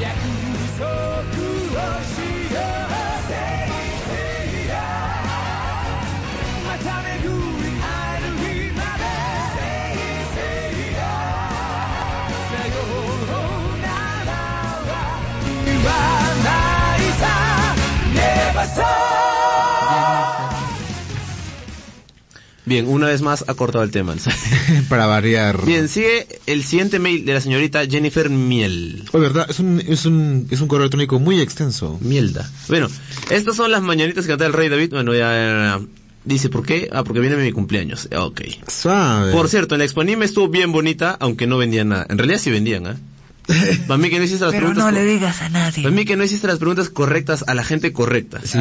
Bien, una vez más ha cortado el tema. Para variar. Bien, sigue el siguiente mail de la señorita Jennifer Miel. Oh, verdad, es un correo electrónico muy extenso. Mielda. Bueno, estas son las mañanitas que canta el rey David. Bueno, ya dice, ¿por qué? Ah, porque viene mi cumpleaños. Ok. Suave. Por cierto, en la Exponime estuvo bien bonita, aunque no vendían nada. En realidad sí vendían, ¿eh? Para mí que no hiciste las Pero preguntas. no le digas a nadie. Para mí que no hiciste las preguntas correctas a la gente correcta. Sí.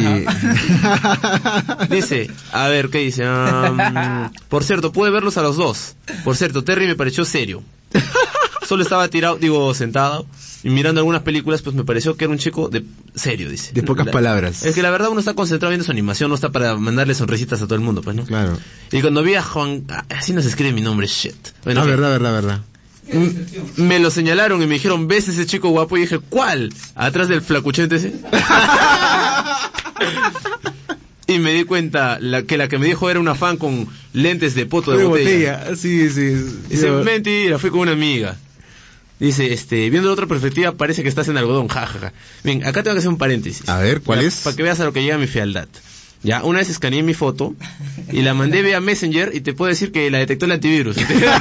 Dice, a ver, ¿qué dice? Por cierto, pude verlos a los dos. Por cierto, Terry me pareció serio. Solo estaba sentado y mirando algunas películas, pues me pareció que era un chico serio, dice. De pocas palabras. Es que la verdad uno está concentrado viendo su animación, no está para mandarle sonrisitas a todo el mundo, pues, ¿no? Claro. Y cuando vi a Juan, así no se escribe mi nombre, shit. Bueno, verdad. Me lo señalaron y me dijeron, ¿ves ese chico guapo? Y dije, ¿cuál? Atrás del flacuchente ese. Y me di cuenta que la que me dijo era una fan con lentes de poto de botella. Sí. Dice, mentira, fui con una amiga. Dice, viendo de otra perspectiva parece que estás en algodón, jajaja. Bien, acá tengo que hacer un paréntesis. A ver, ¿cuál es? Para que veas a lo que llega mi fealdad. Ya, una vez escaneé mi foto y la mandé vía Messenger y te puedo decir que la detectó el antivirus.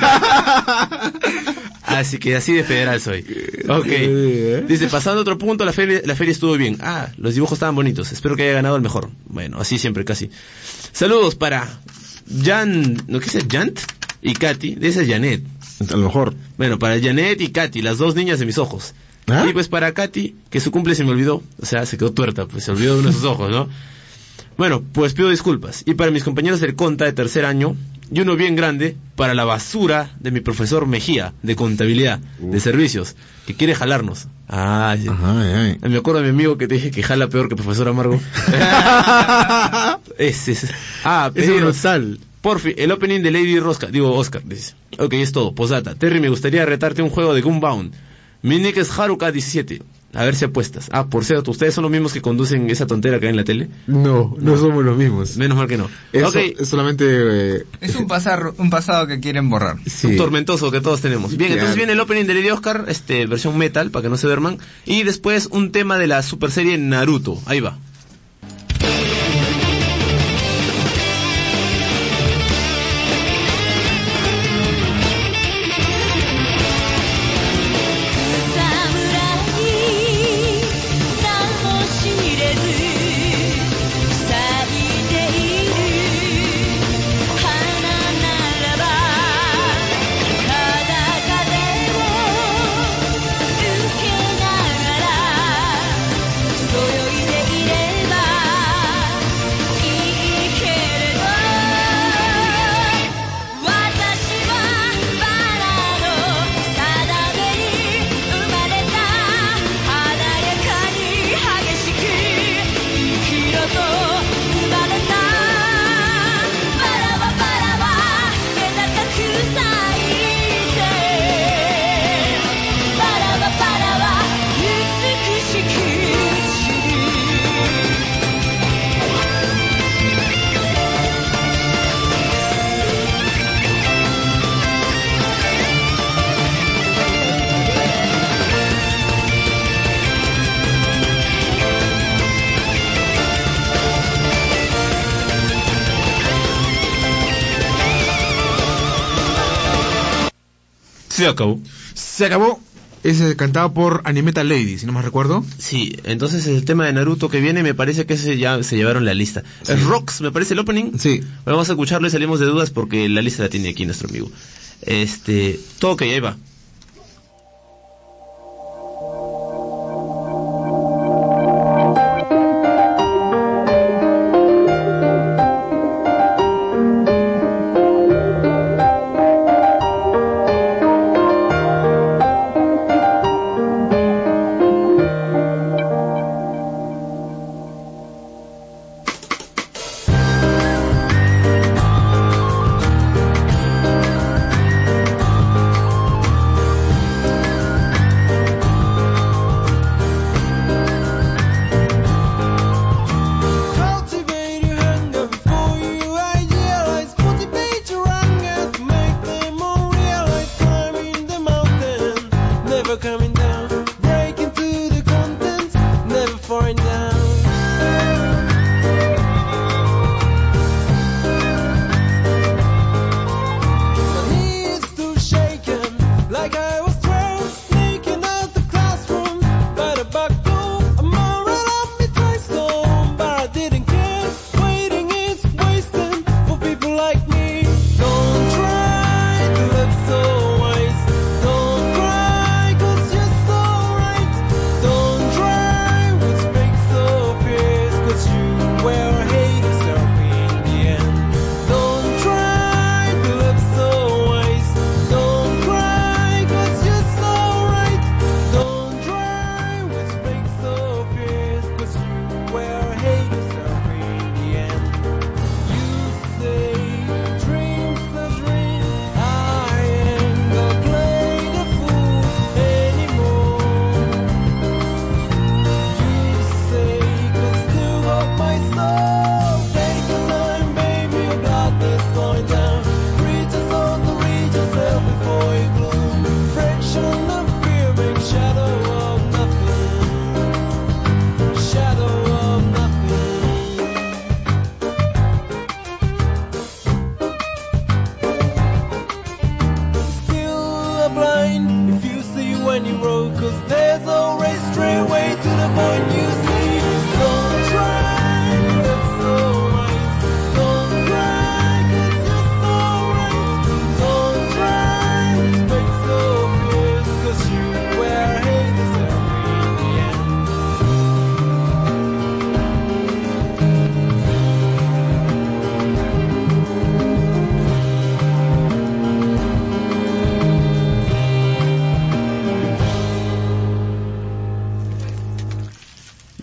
Así que así de federal soy. Ok. Dice, pasando a otro punto, la feria estuvo bien. Ah, los dibujos estaban bonitos. Espero que haya ganado el mejor. Bueno, así siempre, casi. Saludos para ¿no qué es? Jant y Katy. Esa es Janet. A lo mejor. Bueno, para Janet y Katy, las dos niñas de mis ojos. ¿Ah? Y pues para Katy, que su cumple se me olvidó. O sea, se quedó tuerta, pues se olvidó de uno de sus ojos, ¿no? Bueno, pues pido disculpas. Y para mis compañeros del Conta de tercer año, y uno bien grande, para la basura de mi profesor Mejía, de contabilidad, de servicios, que quiere jalarnos. Ay. Me acuerdo de mi amigo que te dije que jala peor que profesor Amargo. Es brutal. Porfi, el opening de Lady Oscar, dice. Ok, es todo. Posdata. Terry, me gustaría retarte un juego de Gunbound. Mi nick es Haruka17. A ver si apuestas. Ah, por cierto, ¿ustedes son los mismos que conducen esa tontera que hay en la tele? No somos los mismos. Menos mal que no. Eso es solamente... Es un pasado que quieren borrar. Sí. Un tormentoso que todos tenemos. Bien, entonces viene el opening de Lady Oscar, versión metal, para que no se duerman. Y después un tema de la super serie Naruto. Ahí va. Se acabó. Es cantado por Animeta Lady, si no me recuerdo. Sí, entonces el tema de Naruto que viene me parece que ese ya se llevaron la lista. Sí. Rocks, me parece el opening. Sí. Bueno, vamos a escucharlo y salimos de dudas porque la lista la tiene aquí nuestro amigo. Todo ok, ahí va.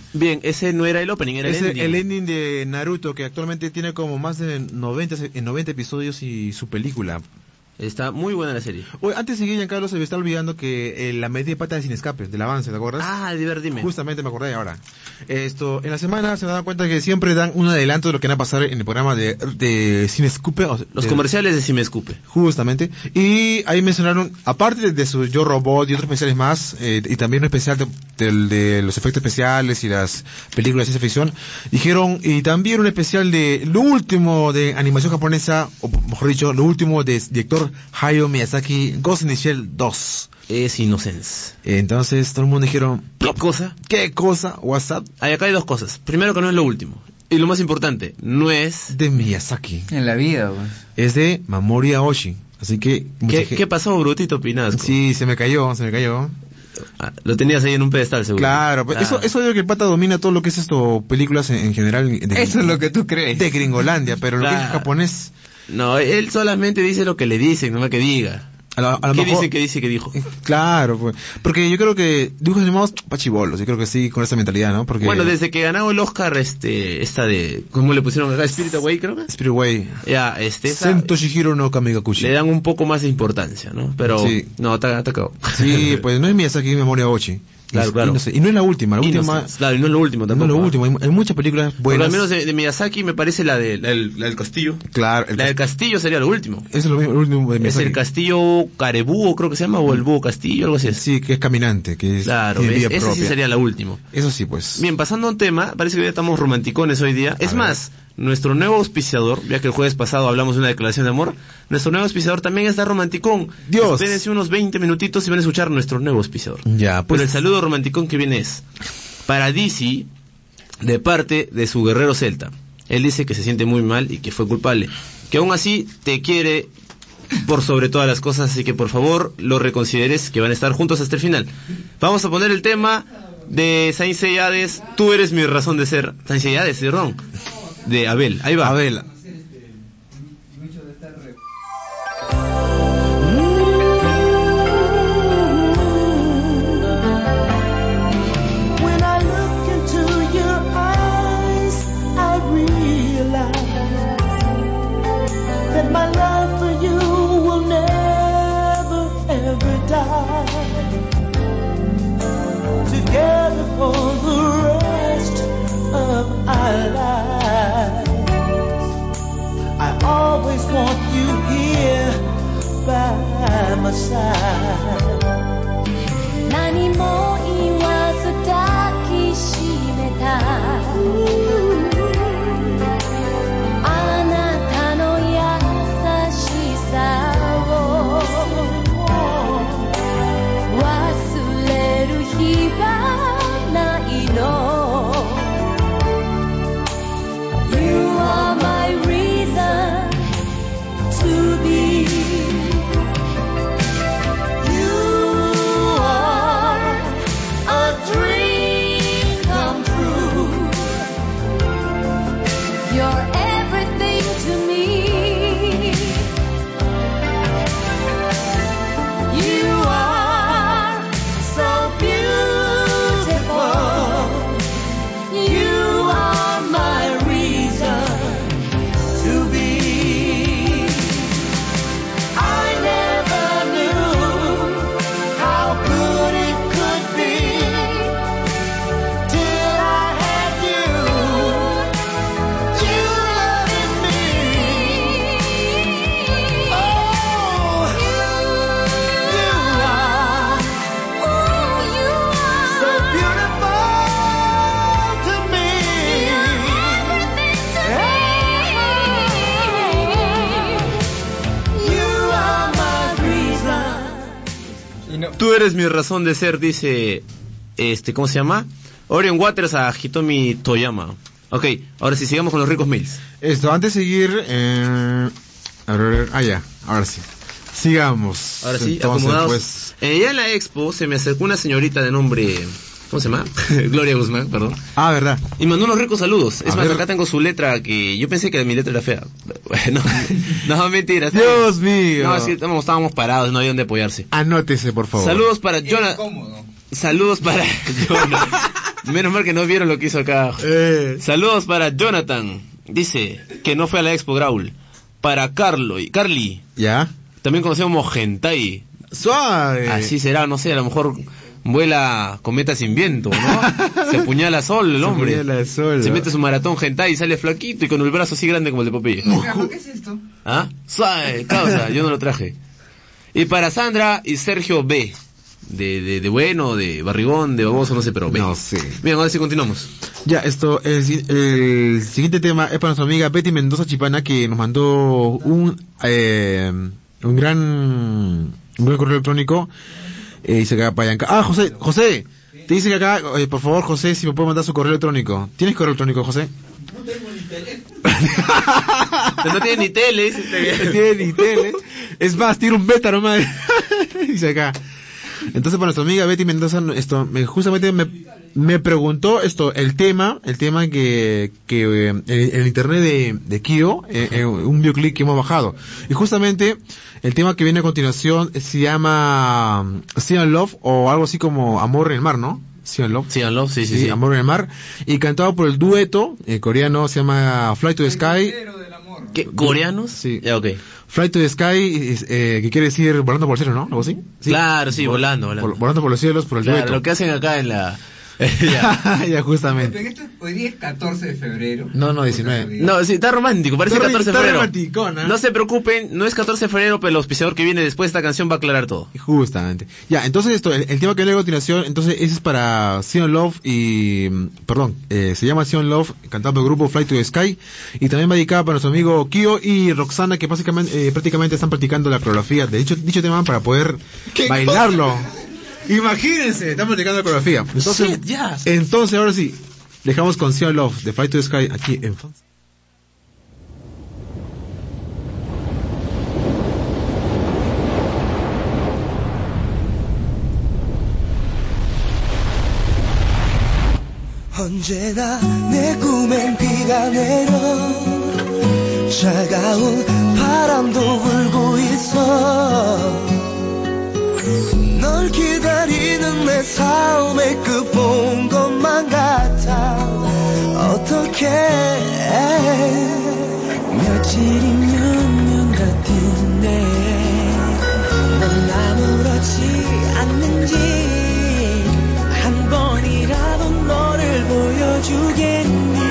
Bien, ese no era el opening, era el ending de Naruto, que actualmente tiene como más de 90 episodios y su película. Está muy buena la serie. Oye, antes de seguir, Giancarlo, se me está olvidando que la medida de pata de Sin Escape, del avance, ¿te acuerdas? Ah, dime. Justamente me acordé ahora. En la semana se me dan cuenta que siempre dan un adelanto de lo que va a pasar en el programa de Sin Escape. Los comerciales de Sin Escape. Justamente. Y ahí mencionaron, aparte de su Yo Robot y otros especiales más, y también un especial de los efectos especiales y las películas de ciencia ficción, dijeron, y también un especial de lo último de animación japonesa, o mejor dicho, lo último de director Hayao Miyazaki, Ghost in the Shell 2. Es Innocence. Entonces todo el mundo dijeron, ¿qué cosa? ¿Qué cosa? WhatsApp. Acá hay dos cosas. Primero, que no es lo último. Y lo más importante, no es de Miyazaki. En la vida, pues. Es de Mamoru Oshii. Así que... ¿Qué pasó, Brutito Pinasco? Sí, se me cayó. Lo tenías ahí en un pedestal, seguro. Claro, eso digo que el pata domina todo lo que es películas en general. Eso es lo que tú crees. De Gringolandia, pero lo que es japonés... No, él solamente dice lo que le dicen, no más que diga. A lo ¿Qué mejor, dice que dijo? Claro, pues, porque yo creo que dibujos animados pachibolos, yo creo que sí, con esa mentalidad, ¿no? Porque... Bueno, desde que ganó el Oscar, esta de, ¿cómo le pusieron acá? Spirit Away, creo que. Spirit Away. Ya, Sento Shihiro no Kamigakushi. Le dan un poco más de importancia, ¿no? Pero, sí. No, está acabado. Sí, pues no es Miyazaki, Memoria Ochi. Claro. Y no es la última, Claro, y no es lo último tampoco. No es lo último, hay muchas películas buenas. Por lo menos de Miyazaki me parece la del castillo. Claro. La del castillo sería lo último. Eso es lo último de Miyazaki. Es el castillo Carebúo, creo que se llama, o el búho castillo, algo así. Sí, que es caminante, que es... Claro, ese sí sería la última. Eso sí, pues. Bien, pasando a un tema, parece que ya estamos romanticones hoy día. Es más, nuestro nuevo auspiciador, ya que el jueves pasado hablamos de una declaración de amor, nuestro nuevo auspiciador también está romanticón. Dios. Espérense unos 20 minutitos y van a escuchar nuestro nuevo auspiciador. Ya, pues. Pero el saludo romanticón que viene es para DC, de parte de su guerrero celta. Él dice que se siente muy mal y que fue culpable, que aún así te quiere por sobre todas las cosas, así que por favor lo reconsideres, que van a estar juntos hasta el final. Vamos a poner el tema de Saint Seiades, Tú eres mi razón de ser. Saint Seiades, perdón, de Abel. Ahí va. Abel. My love for you will never ever die. Together for the rest of our lives. I always want you here by my side. 何も言わず抱きしめたあなたの優しさを忘れる日はないの You are my reason to be Tú eres mi razón de ser, dice, ¿cómo se llama? Orion Waters a Hitomi Toyama. Ok, ahora sí, sigamos con los ricos mails. Antes de seguir, ya, ahora sí. Sigamos. Ahora sí, entonces, acomodados. Pues... ya en la expo se me acercó una señorita de nombre... ¿Cómo se llama? Gloria Guzmán, perdón. Ah, verdad. Y mandó unos ricos saludos. Es a más, ver. acá tengo su letra, que yo pensé que mi letra era fea. Bueno, no, mentira. Dios mío. No, sí, estábamos parados, no había donde apoyarse. Anótese, por favor. Saludos para Jonathan. Saludos para Menos mal que no vieron lo que hizo acá. Saludos para Jonathan. Dice que no fue a la Expo Graul. Para Carly. ¿Ya? También conocido como Hentai. Suave. Así será, no sé, a lo mejor vuela cometa sin viento, ¿no? Se apuñala sol el hombre. Se apuñala sol. Se mete su maratón hentai y sale flaquito y con el brazo así grande como el de Popeye. ¿Qué es esto? ¿Ah? Suave, causa, yo no lo traje. Y para Sandra y Sergio B. De bueno, de barrigón, de baboso, no sé, pero B. No sé. Bien, ahora sí continuamos. Ya, el siguiente tema es para nuestra amiga Betty Mendoza Chipana, que nos mandó un gran correo electrónico. Dice que acá para allá. José, te dice que acá, por favor, José, si me puede mandar su correo electrónico. ¿Tienes correo electrónico, José? No tengo ni tele. No tiene ni tele, dice. No tiene ni tele. Es más, tiene un beta nomás. Dice acá. Entonces, para nuestra amiga Betty Mendoza, justamente me preguntó el tema que el internet de Kio, un videoclip que hemos bajado. Y justamente, el tema que viene a continuación se llama Sea and Love, o algo así como Amor en el Mar, ¿no? Sea and Love. Sea and Love, sí. Amor en el Mar. Y cantado por el dueto coreano, se llama Fly to the Sky. ¿Qué? ¿Coreanos? Sí. Ya, ok. Fly to the Sky, que quiere decir volando por el cielo, ¿no? ¿Algo así? ¿Sí? Claro, sí, volando. Volando por los cielos, por el dueto. Lo que hacen acá en la... ya, justamente. Hoy día es 14 de febrero. No, 19. No, sí, está romántico, parece 14 de febrero. Romanticona. No se preocupen, no es 14 de febrero, pero el auspiciador que viene después de esta canción va a aclarar todo. Justamente. Ya, entonces el tema que viene a continuación, entonces ese es para Sion Love y... Perdón, se llama Sion Love, cantado por el grupo Fly to the Sky, y también va dedicada para nuestro amigo Kio y Roxana, que básicamente, prácticamente están practicando la coreografía de dicho tema para poder bailarlo. Imagínense, estamos practicando la coreografía. Entonces, entonces ahora sí, dejamos con Sion Love de Fly to the Sky aquí en Fans. 언제나 내 꿈엔 비가 내려 차가운 바람도 불고 있어 널 기다리는 내 삶의 끝본 것만 같아 어떡해 며칠이면 년 같은데 넌 아무렇지 않는지 한 번이라도 너를 보여주겠니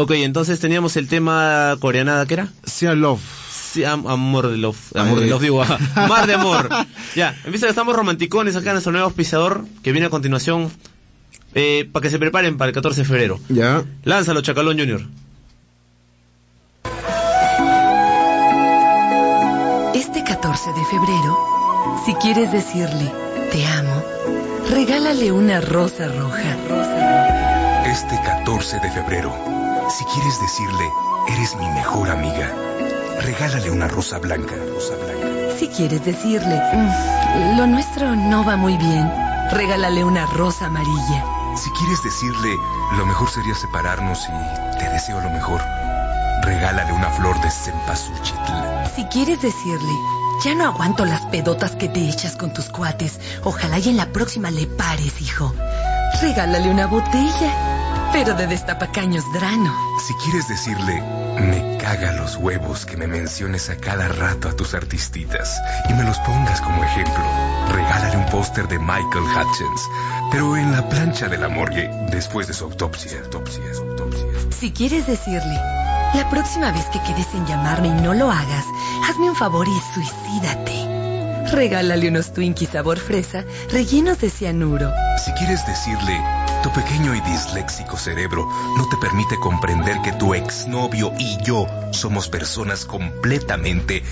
Ok, entonces teníamos el tema coreanada, ¿qué era? Sea Love. Sí, amor de love, digo, mar de amor. Ya, en vista que estamos romanticones acá en nuestro nuevo auspiciador, que viene a continuación, para que se preparen para el 14 de febrero. Ya. Lánzalo, Chacalón Junior. Este 14 de febrero, si quieres decirle te amo, regálale una rosa roja. Este 14 de febrero, si quieres decirle eres mi mejor amiga, regálale una rosa blanca. Si quieres decirle lo nuestro no va muy bien, regálale una rosa amarilla. Si quieres decirle lo mejor sería separarnos y te deseo lo mejor, regálale una flor de cempasúchil. Si quieres decirle ya no aguanto las pedotas que te echas con tus cuates, ojalá y en la próxima le pares, hijo, regálale una botella, pero de destapacaños Drano. Si quieres decirle me caga los huevos que me menciones a cada rato a tus artistitas y me los pongas como ejemplo, regálale un póster de Michael Hutchins, pero en la plancha de la morgue después de su autopsia. Si quieres decirle la próxima vez que quedes en llamarme y no lo hagas, hazme un favor y suicídate, regálale unos Twinkies sabor fresa rellenos de cianuro. Si quieres decirle tu pequeño y disléxico cerebro no te permite comprender que tu exnovio y yo somos personas completamente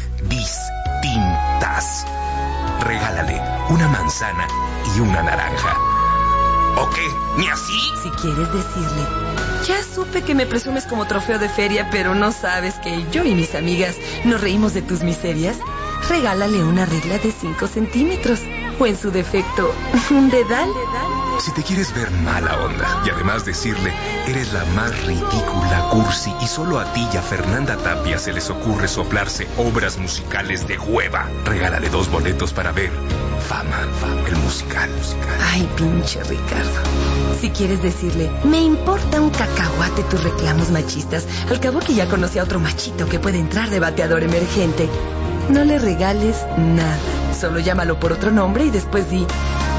distintas, regálale una manzana y una naranja. ¿O qué? ¿Ni así? Si quieres decirle ya supe que me presumes como trofeo de feria, pero no sabes que yo y mis amigas nos reímos de tus miserias, regálale una regla de 5 centímetros, o en su defecto, un dedal. Si te quieres ver mala onda y además decirle eres la más ridícula, cursi, y solo a ti y a Fernanda Tapia se les ocurre soplarse obras musicales de hueva, regálale 2 boletos para ver Fama, el musical. Ay, pinche Ricardo. Si quieres decirle me importa un cacahuate tus reclamos machistas, al cabo que ya conocí a otro machito que puede entrar de bateador emergente, no le regales nada, solo llámalo por otro nombre y después di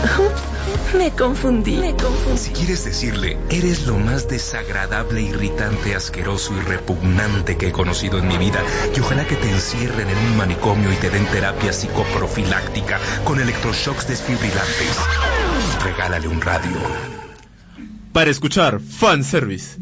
me confundí. Si quieres decirle eres lo más desagradable, irritante, asqueroso y repugnante que he conocido en mi vida, y ojalá que te encierren en un manicomio y te den terapia psicoprofiláctica con electroshocks desfibrilantes, regálale un radio. Para escuchar fanservice.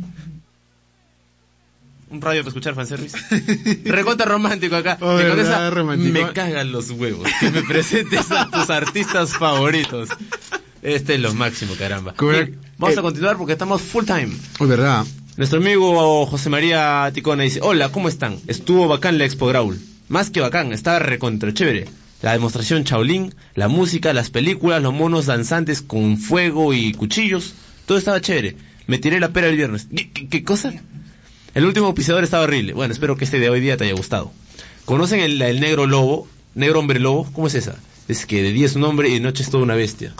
Un radio para escuchar fanservice. Recontra romántico acá. Me cagan los huevos que me presentes a tus artistas favoritos. Este es lo máximo, caramba. Bien, vamos a continuar porque estamos full time. Es verdad. Nuestro amigo José María Ticona dice: hola, ¿cómo están? Estuvo bacán la Expo Graul. Más que bacán, estaba recontra chévere. La demostración Shaolin, la música, las películas, los monos danzantes con fuego y cuchillos. Todo estaba chévere. Me tiré la pera el viernes. ¿Qué cosa? El último auspiciador estaba horrible. Bueno, espero que este de hoy día te haya gustado. ¿Conocen el negro lobo? ¿Negro hombre lobo? ¿Cómo es esa? Es que de día es un hombre y de noche es toda una bestia.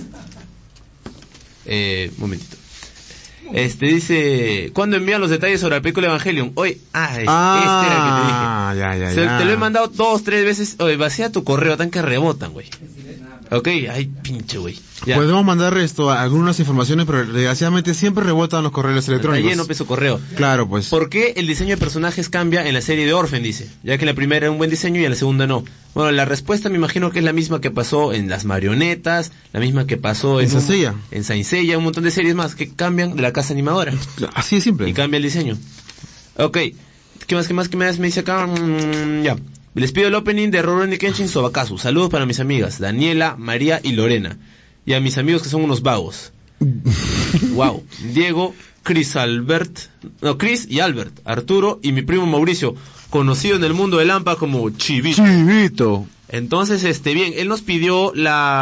Momentito. Dice: ¿cuándo envían los detalles sobre la película Evangelion? Hoy, este era el que te dije. Te lo he mandado 2-3 veces. Oye, vacía tu correo, tan que rebotan, güey. Ok, ay, pinche güey. Podemos mandar algunas informaciones, pero desgraciadamente siempre rebotan los correos electrónicos. Está lleno peso correo. Claro, pues. ¿Por qué el diseño de personajes cambia en la serie de Orphan? Dice, ya que en la primera era un buen diseño y en la segunda no. Bueno, la respuesta me imagino que es la misma que pasó en Las Marionetas, la misma que pasó en Saint Seiya, un montón de series más que cambian de la casa animadora. Así de simple. Y cambia el diseño. Ok, ¿qué más me dice acá? Ya. Les pido el opening de Rurouni Kenshin Sobakasu. Saludos para mis amigas Daniela, María y Lorena. Y a mis amigos que son unos vagos. Wow. Diego, Chris y Albert, Arturo y mi primo Mauricio, conocido en el mundo del Lampa como Chivito. Entonces, bien, él nos pidió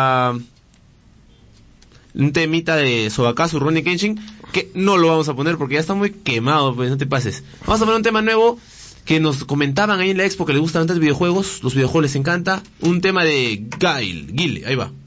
un temita de Sobakasu Rurouni Kenshin, que no lo vamos a poner porque ya está muy quemado, pues no te pases. Vamos a poner un tema nuevo que nos comentaban ahí en la expo que les gustan tantos videojuegos, los videojuegos les encanta, un tema de Guile, ahí va.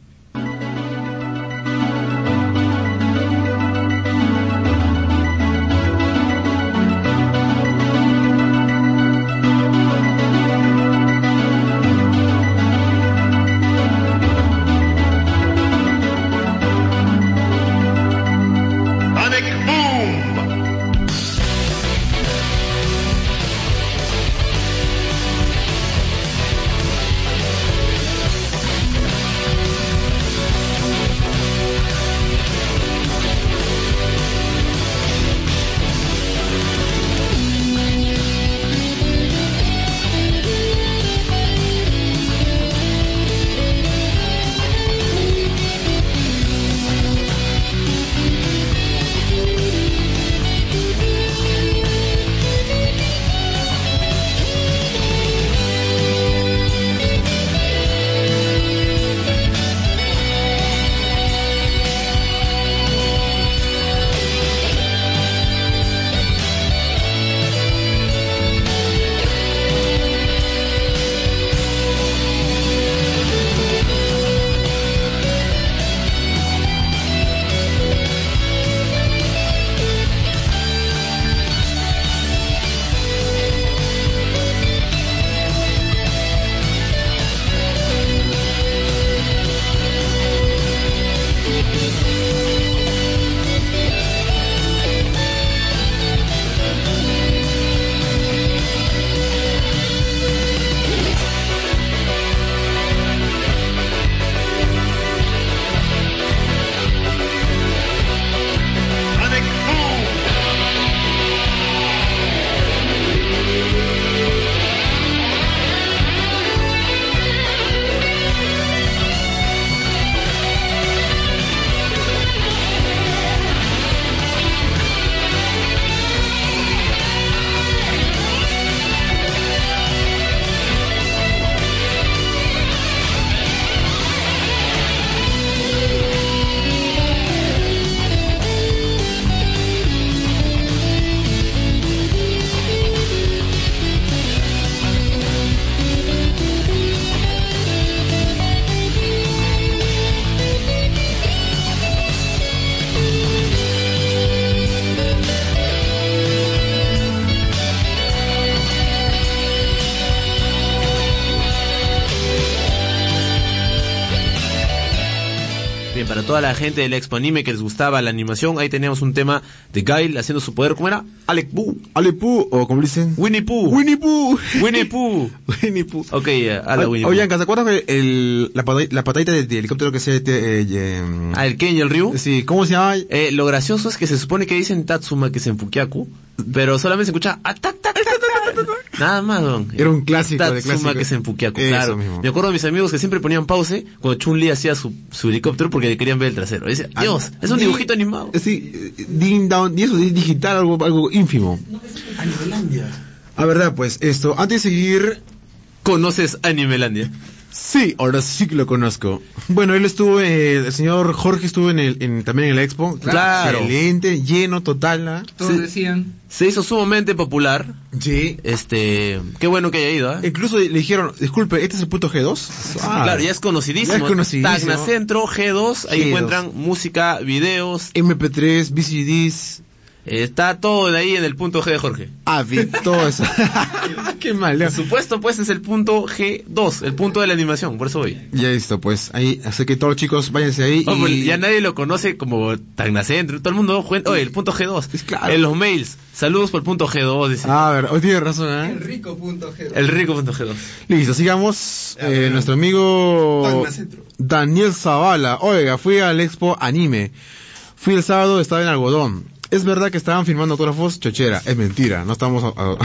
Bien, para toda la gente del Expo Anime que les gustaba la animación, ahí teníamos un tema de Guile haciendo su poder, ¿cómo era? Alec Pooh, o como dicen, Winnie Pooh. Winnie Pooh. Ok, ala Winnie Pooh. Oye, ¿te acuerdas de la patadita de helicóptero que se... el Ken y el Ryu? Sí, ¿cómo se llama? Lo gracioso es que se supone que dicen Tatsuma, que es en Fukiaku, pero solamente se escucha nada más, don. Era un clásico de Tatsuma, clásico. que es en Fukiaku, Eso claro. mismo. Me acuerdo de mis amigos que siempre ponían pause cuando Chun-Li hacía su helicóptero porque le querían ver el trasero. Dice, Dios, es un dibujito animado. Sí, Ding Down, y eso es digital, algo ínfimo. Animelandia. A verdad, pues, esto, antes de seguir... ¿Conoces Animelandia? Sí, ahora sí que lo conozco. Bueno, él estuvo, el señor Jorge estuvo también en la expo. Claro. Excelente, lleno, total. ¿Ah? Todos decían. Se hizo sumamente popular. Sí. Qué bueno que haya ido, ¿eh? Incluso le dijeron, disculpe, ¿este es el punto G2? Claro, ya es conocidísimo. Tacna Centro, G2, ahí encuentran música, videos. MP3, VCDs. Está todo de ahí en el punto G de Jorge. Bien, todo eso. Qué mal. Por supuesto, pues es el punto G2, el punto de la animación, por eso voy. Ya listo, pues ahí, así que todos los chicos váyanse ahí. Ya nadie lo conoce como Tacnacentro, todo el mundo cuenta, oye, el punto G2. Es claro. En los mails, saludos por el punto G2, dice. A ver, hoy tiene razón, ¿eh? El rico punto G2. El rico punto G2. Listo, sigamos. Nuestro amigo Daniel Zavala. Oiga, fui al Expo Anime. Fui el sábado, estaba en Algodón. Es verdad que estaban firmando autógrafos, chochera. Es mentira, no estamos...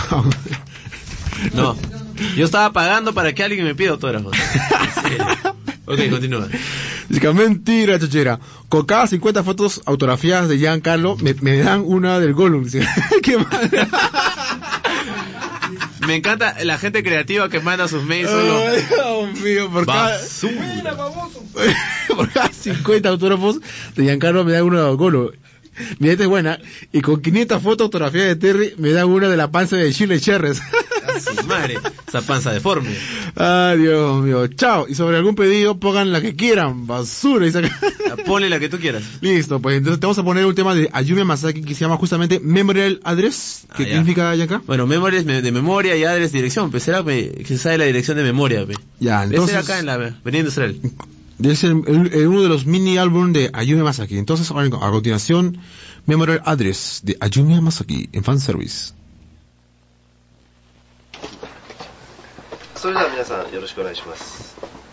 No, yo estaba pagando para que alguien me pida autógrafos. Ok, continúa. Es que mentira, chochera. Con cada 50 fotos autografiadas de Giancarlo, me dan una del Gollum. Qué madre. Me encanta la gente creativa que manda sus mails solo. Dios mío, por cada 50 autógrafos de Giancarlo me dan una del Gollum. Mi neta es buena. Y con 500 fotos autografiadas de Terry me dan una de la panza de Chile Cherres. Su madre, esa panza deforme. Ay, Dios mío. Chao. Y sobre algún pedido pongan la que quieran. Basura. Ponle la que tú quieras. Listo, pues entonces te vamos a poner un tema de Ayumi Masaki que se llama justamente Memorial Address. ¿Qué significa acá? Bueno, memoria es de memoria y address dirección. Pues será que se sabe la dirección de memoria. Ya, entonces. Ese acá en la Avenida Industrial. Es uno de los mini álbum de Ayumi Masaki. Entonces, a continuación, Memorial Address de Ayumi Masaki en Fanservice. それでは皆さんよろしくお願いします。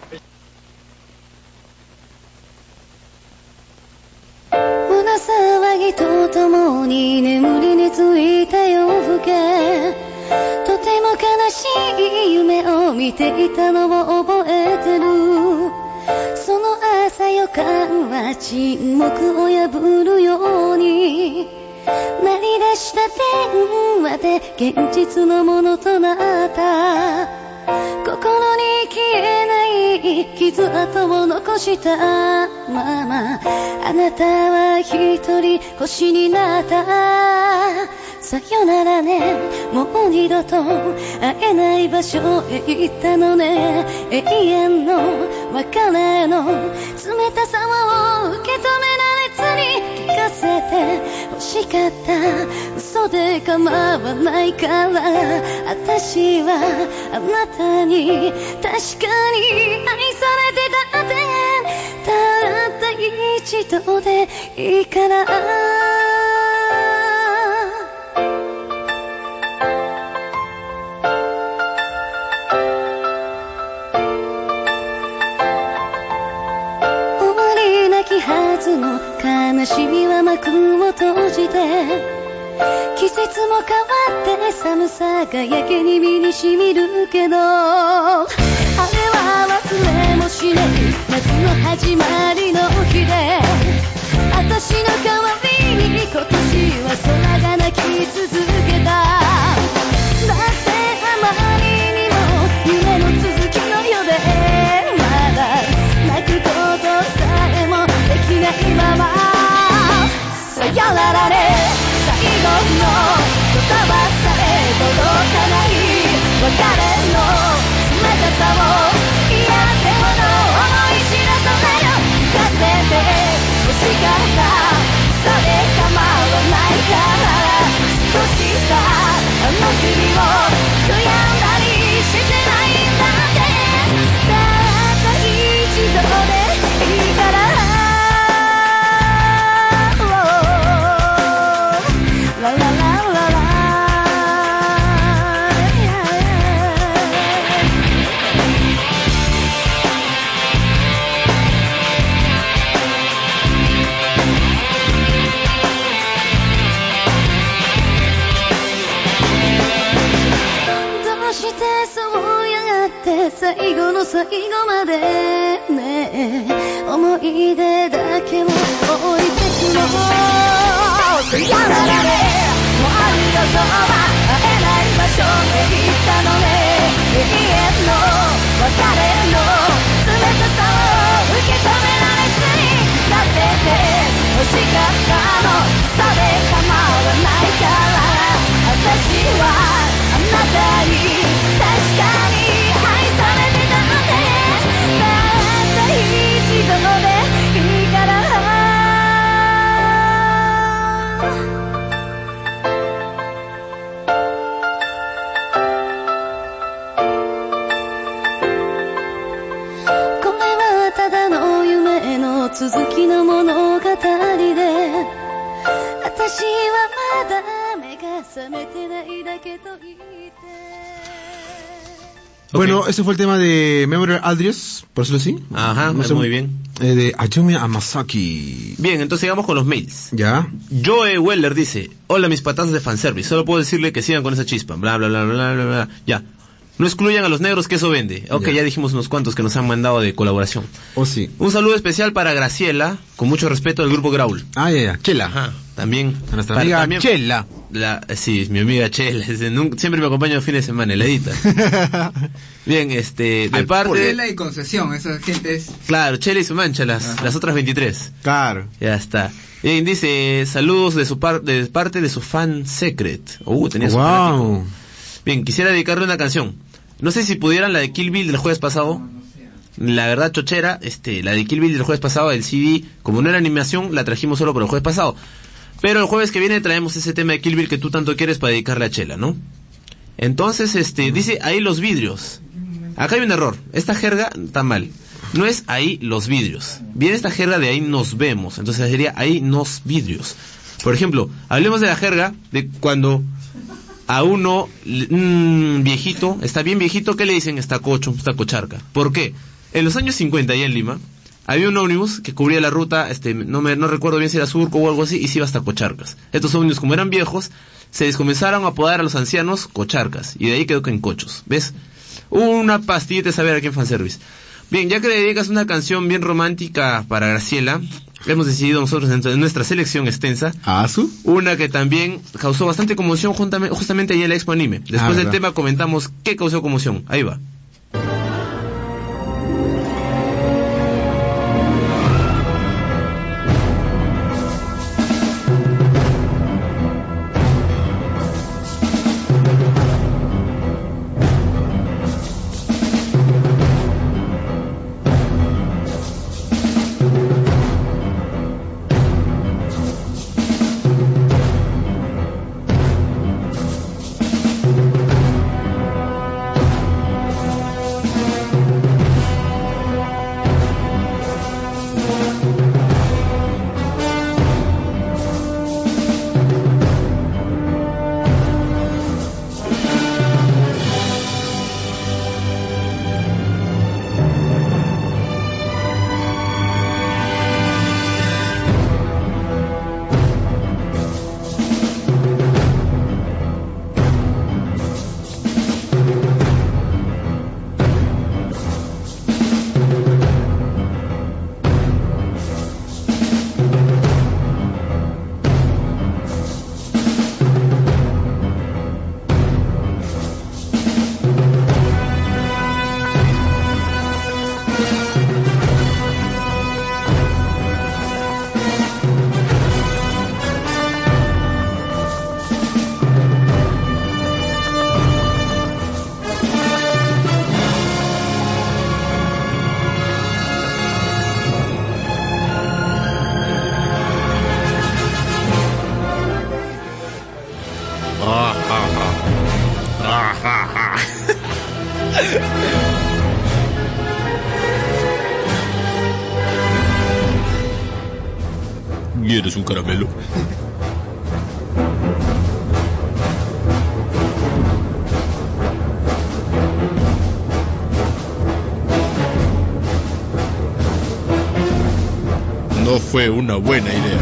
胸騒ぎとともに眠りについた夜更け、とても悲しい夢を見ていたのを覚えてる。その朝予感は沈黙を破るように鳴り出した電話で現実のものとなった。心に消えない傷跡を残したまま、あなたは一人星になった。さよならね、もう二度と会えない場所へ行ったのね。永遠の別れの冷たさを受け止められずに聞かせて欲しかった。嘘で構わないから私はあなたに確かに愛されてたって、たった一度でいいから。はずの悲しみは幕を閉じて、季節も変わって寒さがやけに身にしみるけど、あれは忘れもしない夏の始まりの日で、私の代わりに今年は空が泣き続けた。だってあまりにも夢の続きのようで、まだ泣くことさえもできないまま、さよならね、最後の言葉さえ届かない別れの冷たさを、いやでもの思い知らされよ。 の最後までね思い出だけを置いてくのやられもうありがとうは会えない場所へ行ったのね永遠の別れの冷たさを受け止められずになってて欲しかったのそれ構わないから私はあなたに確かに愛されてたのでたった一度でいいからこれはただの夢の続きの物語で私はまだ目が覚めてないだけと言って Bueno, ese fue el tema de Memorial Address, por decirlo así. Ajá, muy bien. De Ayumi Hamasaki. Bien, entonces sigamos con los mails. Ya. Joe Weller dice: hola mis patas de fanservice, solo puedo decirle que sigan con esa chispa, bla bla bla bla bla bla. Ya. No excluyan a los negros, que eso vende. Ok, ya dijimos unos cuantos que nos han mandado de colaboración. Oh, sí. Un saludo especial para Graciela, con mucho respeto del grupo Graul. Ah, ya. Chela. Ajá, también. A nuestra amiga también, Chela. Sí, mi amiga Chela. Siempre me acompaña el fin de semana, heladita. Bien, de parte... Chela y Concesión, esa gente es... Claro, Chela y su mancha, las otras 23. Claro. Ya está. Bien, dice, saludos de parte de su fan secret. Tenía su fanático. Bien, quisiera dedicarle una canción. No sé si pudieran la de Kill Bill del jueves pasado. La verdad, chochera, la de Kill Bill del jueves pasado, el CD, como no era animación, la trajimos solo por el jueves pasado. Pero el jueves que viene traemos ese tema de Kill Bill que tú tanto quieres para dedicarle a Chela, ¿no? Entonces, dice ahí los vidrios. Acá hay un error. Esta jerga está mal. No es ahí los vidrios. Viene esta jerga de ahí nos vemos. Entonces sería ahí nos vidrios. Por ejemplo, hablemos de la jerga de cuando a uno viejito, está bien viejito, ¿qué le dicen? Está cocho, está cocharca. ¿Por qué? En los años 50 allá en Lima había un ómnibus que cubría la ruta, no recuerdo bien si era Surco o algo así, y se iba hasta Cocharcas. Estos ómnibus, como eran viejos, se les comenzaron a apodar a los ancianos Cocharcas, y de ahí quedó que en cochos. ¿Ves? Una pastillita de saber aquí en Fanservice. Bien, ya que le dedicas una canción bien romántica para Graciela, hemos decidido nosotros en nuestra selección extensa una que también causó bastante conmoción justamente ahí en la Expo Anime. Después del tema comentamos qué causó conmoción. Ahí va. ¿Quieres un caramelo? No fue una buena idea.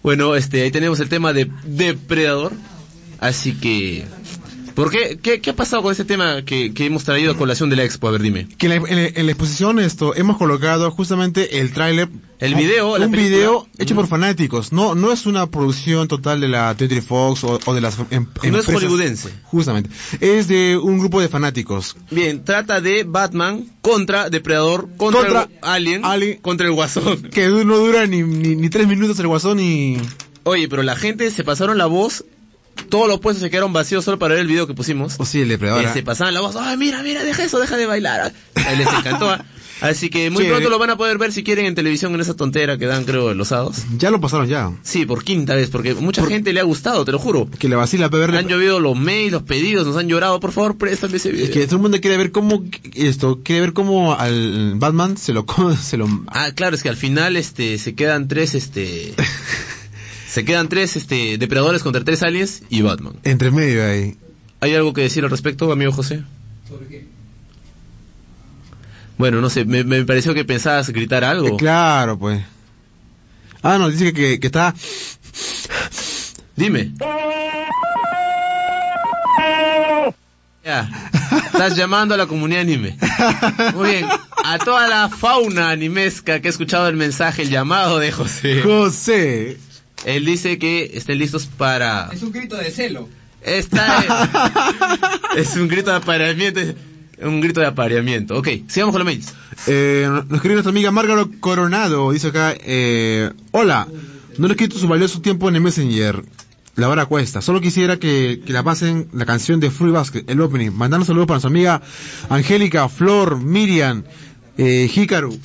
Bueno, ahí tenemos el tema de Depredador. Así que... ¿Por qué? ¿Qué ha pasado con este tema que hemos traído a colación de la expo? A ver, dime. Que en la exposición hemos colocado justamente el tráiler. El video, un video hecho por fanáticos. No es una producción total de la 20th Fox o de las empresas. No es hollywoodense. Justamente. Es de un grupo de fanáticos. Bien, trata de Batman contra Depredador, contra Alien, contra el Guasón. Que no dura ni 3 minutos el Guasón y... Oye, pero la gente se pasaron la voz. Todos los puestos se quedaron vacíos solo para ver el video que pusimos. Sí, el Depredador. Se pasaban la voz. Ay, mira, deja eso, deja de bailar. Les encantó. Así que muy pronto lo van a poder ver si quieren en televisión en esa tontera que dan, creo, los sábados. Ya lo pasaron ya. Sí, por quinta vez, porque mucha gente le ha gustado, te lo juro. Que le vacila verle. Han llovido los mails, los pedidos, nos han llorado. Por favor, préstame ese video. Es que todo el mundo quiere ver cómo al Batman se lo... Ah, claro, es que al final se quedan tres depredadores contra 3 aliens y Batman. Entre medio ahí. ¿Hay algo que decir al respecto, amigo José? ¿Sobre qué? Bueno, no sé, me pareció que pensabas gritar algo. Claro, pues. Ah, no, dice que está... Dime. Ya, estás llamando a la comunidad anime. Muy bien, a toda la fauna animesca que ha escuchado el mensaje, el llamado de José. Él dice que estén listos para... Es un grito de celo. Es un grito de apareamiento. Un grito de apareamiento. Ok, sigamos con los mails. Nos escribe nuestra amiga Margarita Coronado. Dice acá, hola, no le he escrito su valioso tiempo en el Messenger. La hora cuesta. Solo quisiera que la pasen la canción de Fruit Basket, el opening. Mandando saludos para nuestra amiga Angélica, Flor, Miriam, Hikaru.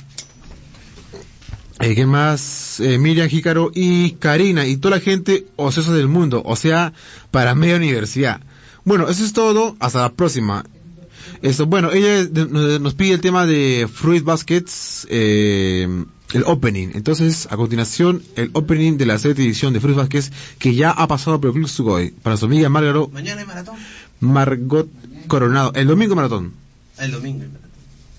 ¿Qué más? Miriam, Hikaru y Karina y toda la gente ociosa del mundo, o sea, para media universidad. Bueno, eso es todo, hasta la próxima. Bueno, ella nos pide el tema de Fruit Baskets, el opening. Entonces, a continuación, el opening de la 7ª edición de Fruit Baskets, que ya ha pasado por el Club Sugoi, para su amiga Margot. ¿Mañana hay maratón? Margot Coronado. El domingo maratón. El domingo hay maratón.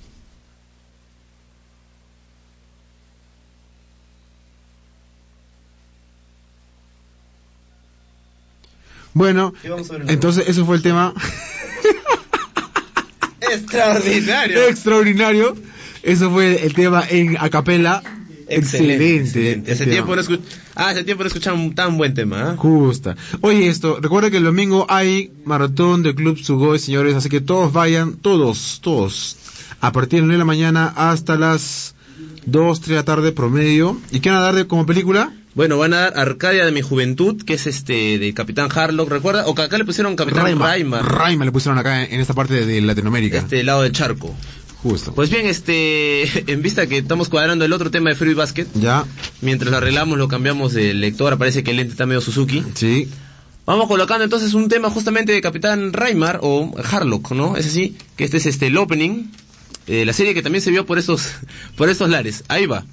Bueno, entonces eso fue el tema. Extraordinario. Eso fue el tema en acapella. Excelente. Hace tiempo no escuchaba un tan buen tema. Justa. Oye, recuerda que el domingo hay maratón del Club Sugoi, señores, así que todos vayan, todos, a partir de 9 de la mañana hasta las 2, 3 de la tarde promedio. ¿Y qué van a dar como película? Bueno, van a dar Arcadia de mi juventud, que es de Capitán Harlock, ¿recuerda? O que acá le pusieron Capitán Raimar. Raimar le pusieron acá en esta parte de Latinoamérica. Lado del charco. Justo. Pues bien, en vista que estamos cuadrando el otro tema de Fruit Basket. Ya. Mientras lo arreglamos, lo cambiamos de lector, parece que el lente está medio Suzuki. Sí. Vamos colocando entonces un tema justamente de Capitán Raimar, o Harlock, ¿no? Es así, que este es el opening, la serie que también se vio por estos lares. Ahí va.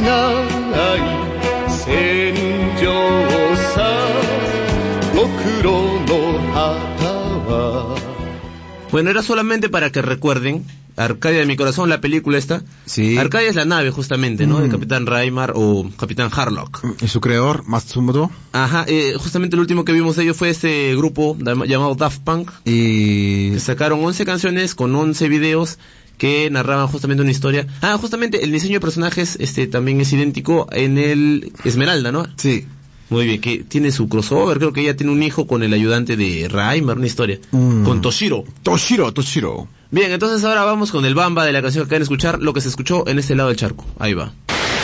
ない戦場さご苦労の旗は Bueno, era solamente para que recuerden Arcadia de mi corazón, la película esta. Sí. Arcadia es la nave justamente, ¿no? De Capitán Raimar o Capitán Harlock. Y su creador, Matsumoto. Ajá, justamente el último que vimos de ellos fue este grupo llamado Daft Punk. Y que sacaron 11 canciones con 11 videos que narraban justamente una historia. Ah, justamente el diseño de personajes también es idéntico en el Esmeralda, ¿no? Sí. Muy bien, que tiene su crossover, creo que ella tiene un hijo con el ayudante de Raimar, una historia. Con Toshiro. Toshiro. Bien, entonces ahora vamos con el bamba de la canción que acaban de escuchar, lo que se escuchó en este lado del charco. Ahí va.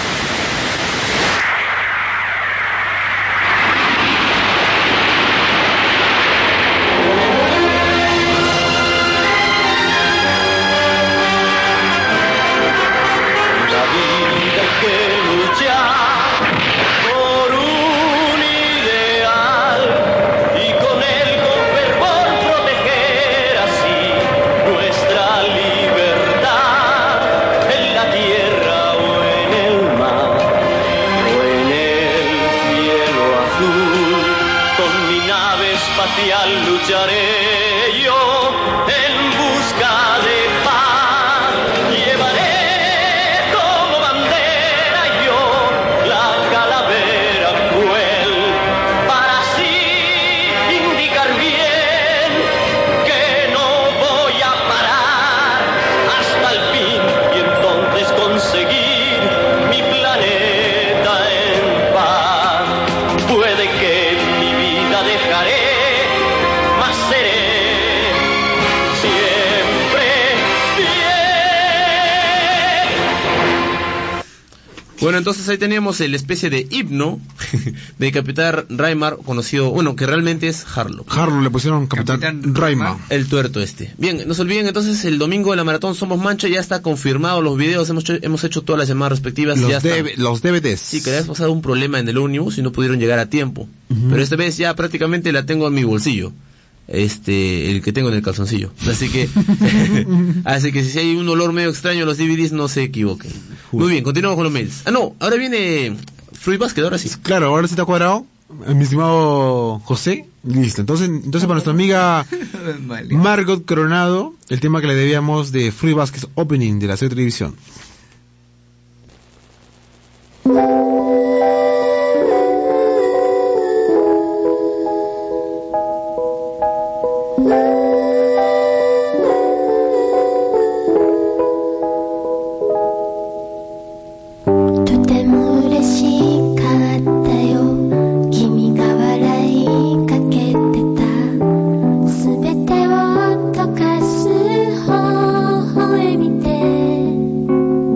Lucharé yo en busca de paz, llevaré como bandera yo la calavera cruel, para así indicar bien que no voy a parar hasta el fin y entonces conseguir mi planeta en paz. Puede que mi vida dejaré, seré siempre fiel. Bueno, entonces ahí teníamos el especie de himno de Capitán Raimar, conocido, bueno, que realmente es Harlock. Harlock le pusieron Capitán Raimar. El tuerto este. Bien, no se olviden entonces, el domingo de la maratón Somos Mancha, ya está confirmado los videos, hemos hecho todas las llamadas respectivas. Los DVDs. Sí, que había pasado un problema en el ómnibus y no pudieron llegar a tiempo. Pero esta vez ya prácticamente la tengo en mi bolsillo. El que tengo en el calzoncillo. Así que si hay un olor medio extraño en los DVDs, no se equivoquen. Muy bien, continuamos con los mails. No, ahora viene Fruit Basket, ahora sí. Claro, ahora sí está cuadrado, mi estimado José. Listo, entonces para nuestra amiga Margot Coronado, el tema que le debíamos de Fruit Basket Opening de la serie de televisión. 「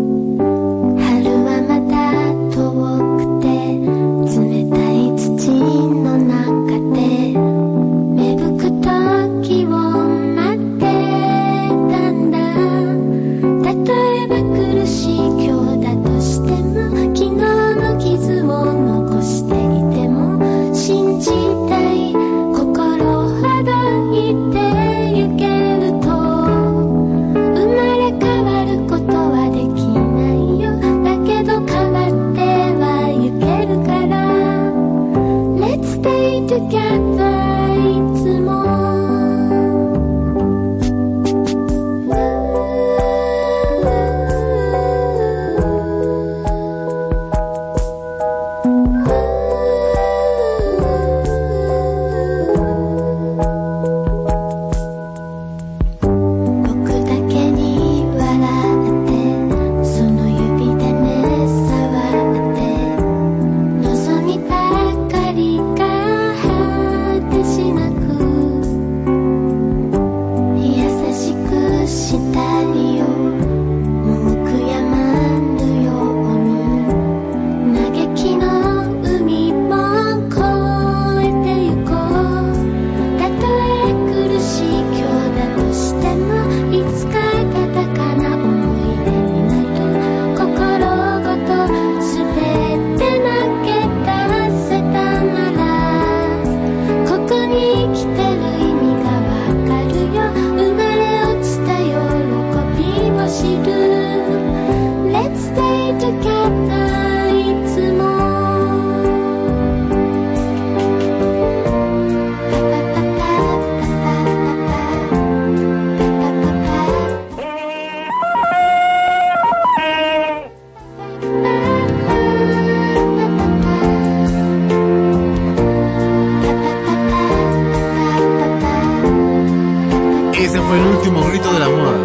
último grito de la moda.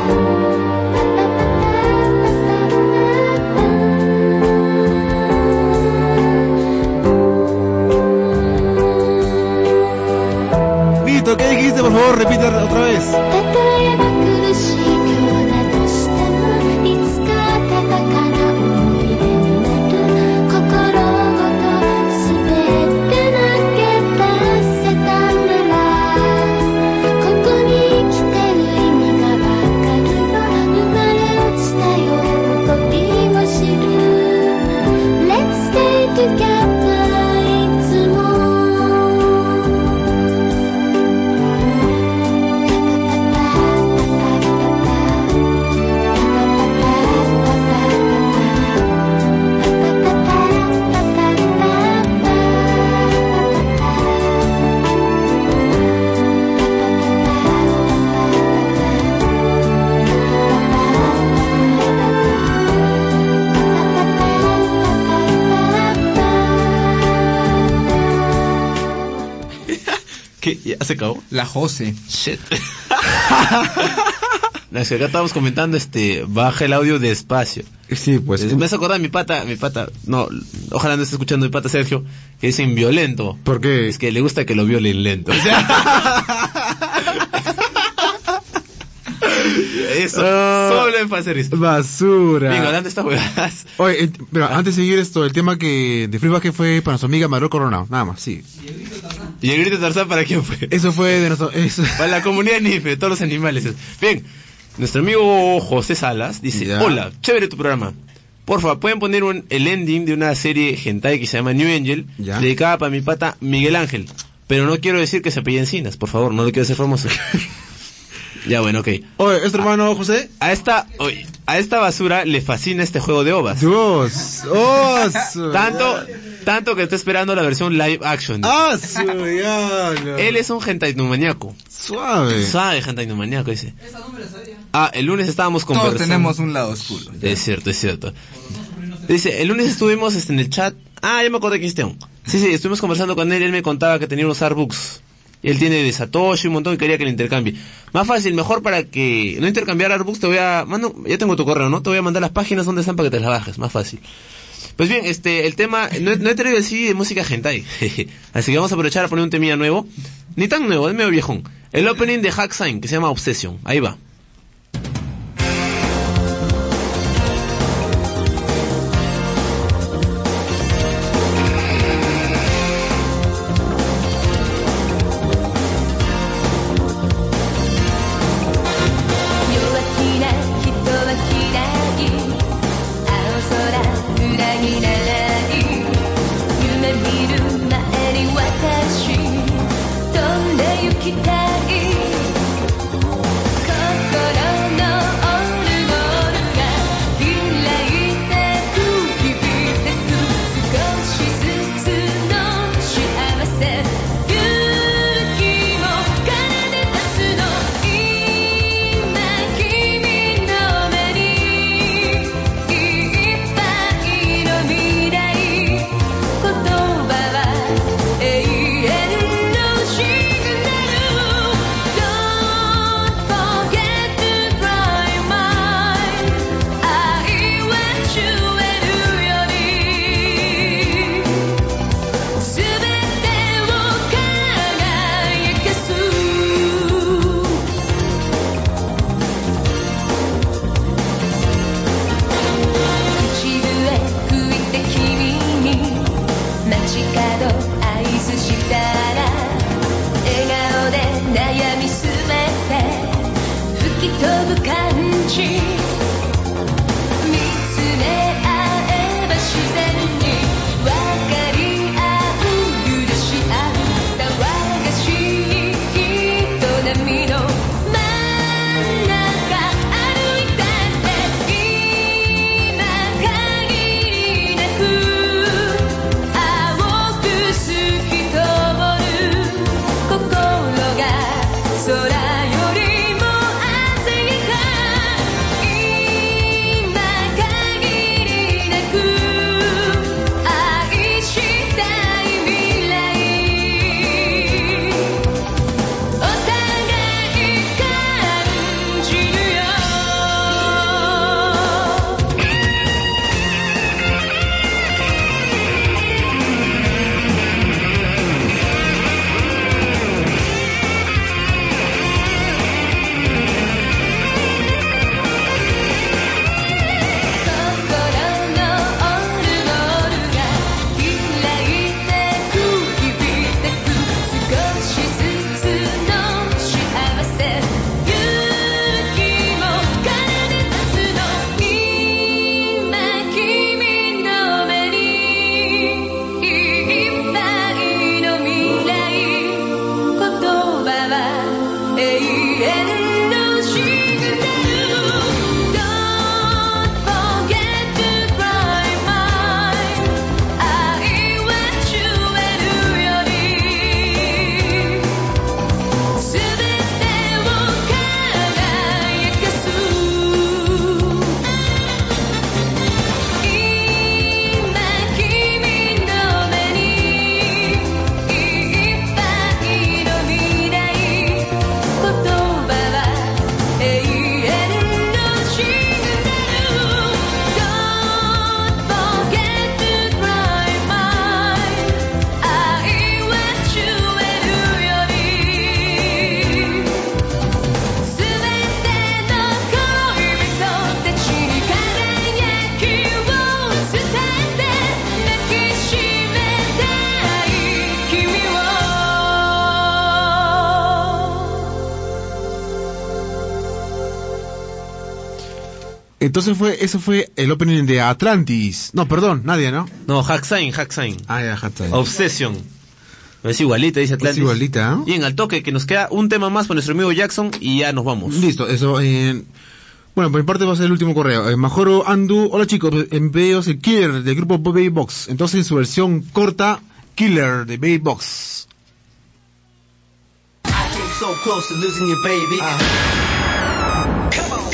Vito, ¿qué dijiste? Por favor, repite otra vez. ¿Qué? ¿Ya se acabó? La Jose. Shit. No, es que acá estábamos comentando, baja el audio despacio. Sí, pues. Me has acordado mi pata, no, ojalá no esté escuchando mi pata Sergio, que es inviolento. ¿Por qué? Es que le gusta que lo violen lento. Eso, solo en fanservice. Basura. Venga, adelante estas huevadas. Oye, pero antes de seguir el tema que de Freeback fue para nuestra amiga Margot Coronado, nada más, sí. ¿Y el grito de Tarzán para quién fue? Eso fue de nuestro... Para la comunidad de NIFE, de todos los animales. Bien, nuestro amigo José Salas dice, ya. Hola, chévere tu programa. Porfa, ¿pueden poner el ending de una serie hentai que se llama New Angel, ya, dedicada para mi pata Miguel Ángel? Pero no quiero decir que se apellide Encinas, por favor, no lo quiero hacer famoso. Ya, bueno, ok. Oye, ¿es tu hermano José? A esta basura le fascina este juego de ovas. Dios, tanto que está esperando la versión live action. Él es un hentai-numaniaco. Suave hentai-numaniaco, dice. Esa no me la sabía. El lunes estábamos conversando. Todos tenemos un lado oscuro. Es cierto. Dice, el lunes estuvimos en el chat. Ya me acordé que hiciste. Sí, estuvimos conversando con él. Él me contaba que tenía unos artbooks. Él tiene de Satoshi un montón y quería que le intercambie. Más fácil, mejor para que no intercambiar artbooks, ya tengo tu correo, ¿no? Te voy a mandar las páginas donde están para que te las bajes, más fácil. Pues bien, el tema, no he traído el CD de música hentai. Así que vamos a aprovechar a poner un temilla nuevo. Ni tan nuevo, es medio viejón. El opening de Hack Sign, que se llama Obsession. Ahí va. Entonces eso fue el opening de Atlantis. No, perdón, Nadia, ¿no? No, Hacksign. Ah, ya, Hacksign. Obsession. Es igualita, dice Atlantis. Es igualita, ¿eh? Bien, al toque, que nos queda un tema más con nuestro amigo Jackson y ya nos vamos. Listo, eso. Bueno, por mi parte va a ser el último correo. Majoro Andu, hola chicos, envíos el Killer del grupo Baby Box. Entonces en su versión corta, Killer de Baby Box. So close to losing your baby. Come on.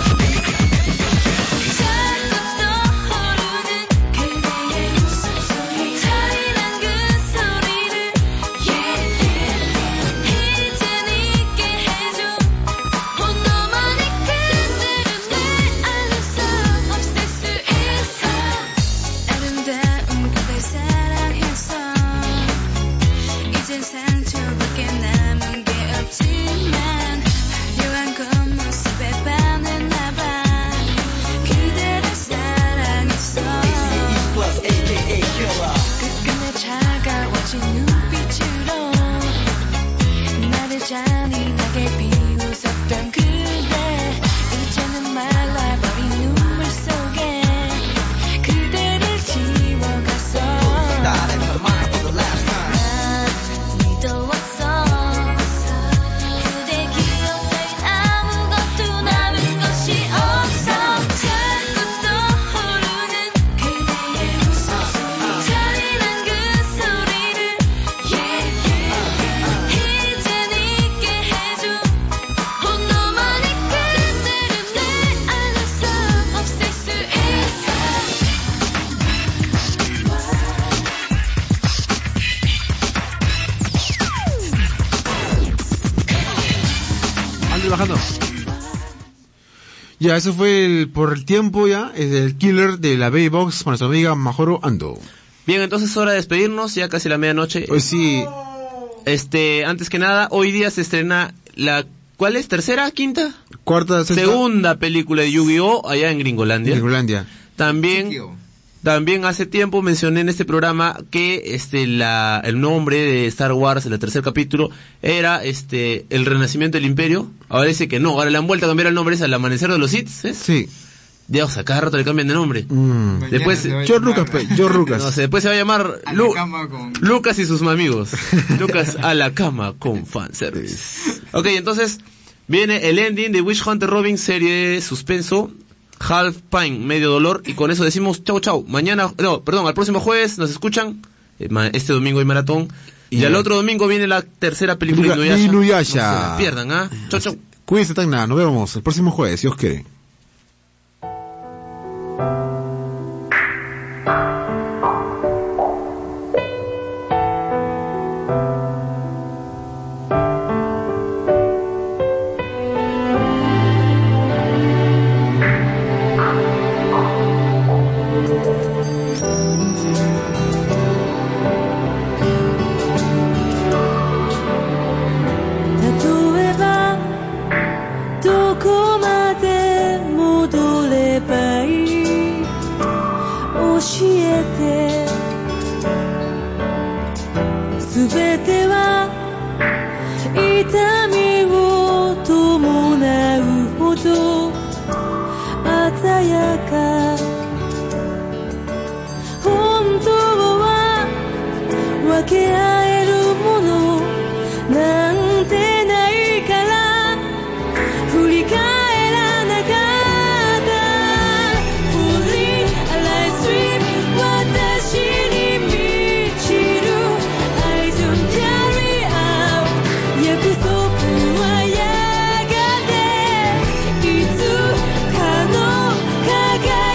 Ya, eso fue por el tiempo ya, es el Killer de la Baby Box con nuestra amiga Majoro Ando. Bien, entonces es hora de despedirnos, ya casi la medianoche. Pues sí. Antes que nada, hoy día se estrena ¿cuál es? ¿Tercera? ¿Quinta? Cuarta, sexta. Segunda película de Yu-Gi-Oh! Allá en Gringolandia. También hace tiempo mencioné en este programa que el nombre de Star Wars, el tercer capítulo, era el renacimiento del Imperio. Ahora dice que no, ahora le han vuelto a cambiar el nombre, es el amanecer de los Sith, ¿sí? Sí. Dios, a cada rato le cambian de nombre. Después George Lucas. No sé, después se va a llamar Lucas y sus amigos. Lucas a la cama con fanservice. Ok, entonces viene el ending de Witch Hunter Robin, serie de suspenso. Half Pain, medio dolor, y con eso decimos chau. Al próximo jueves nos escuchan. Este domingo hay maratón. Y al otro domingo viene la tercera película de Inuyasha. No se la pierdan, ¿ah? Chau. Cuídense, Tacna, nos vemos el próximo jueves, si os quiere.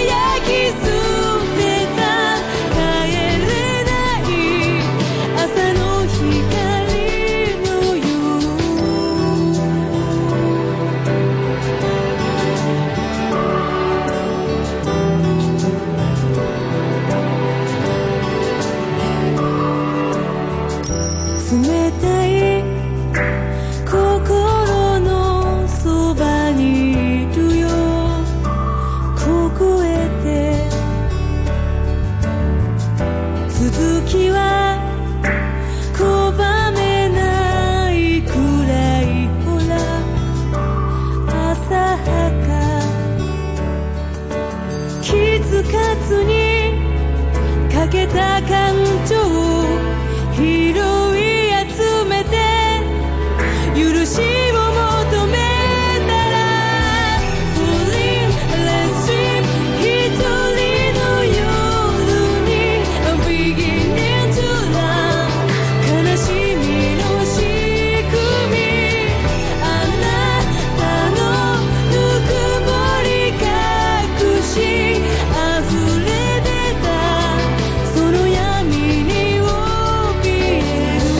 Hasta 活にかけた感情を拾い集めて許しを求めたら Falling let's sleep 一人の夜に I'm beginning to love 悲しみの仕組みあなたのぬくもり隠し溢れ出たその闇に怯える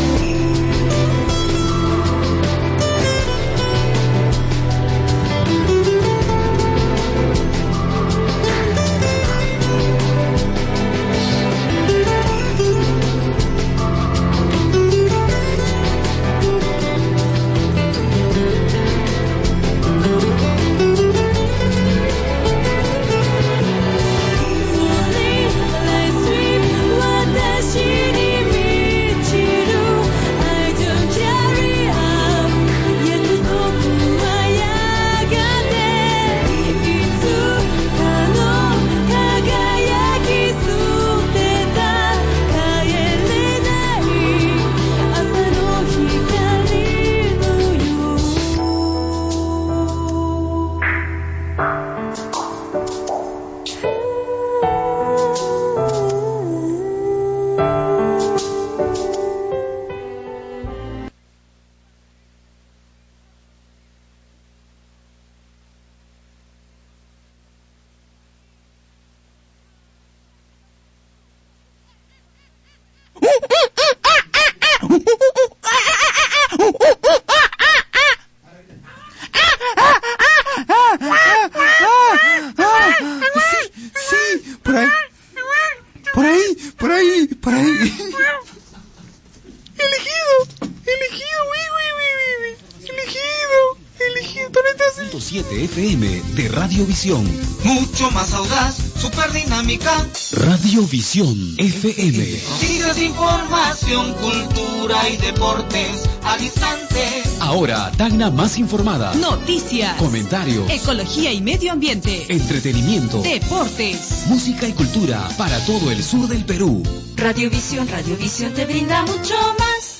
FM de Radiovisión. Mucho más audaz, super dinámica. Radiovisión FM. Sigues información, cultura y deportes al instante. Ahora, Tacna más informada. Noticias. Comentarios. Ecología y medio ambiente. Entretenimiento. Deportes. Música y cultura para todo el sur del Perú. Radiovisión te brinda mucho más.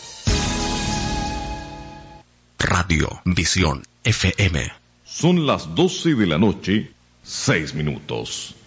Radiovisión FM. Son las 12 de la noche, 6 minutos.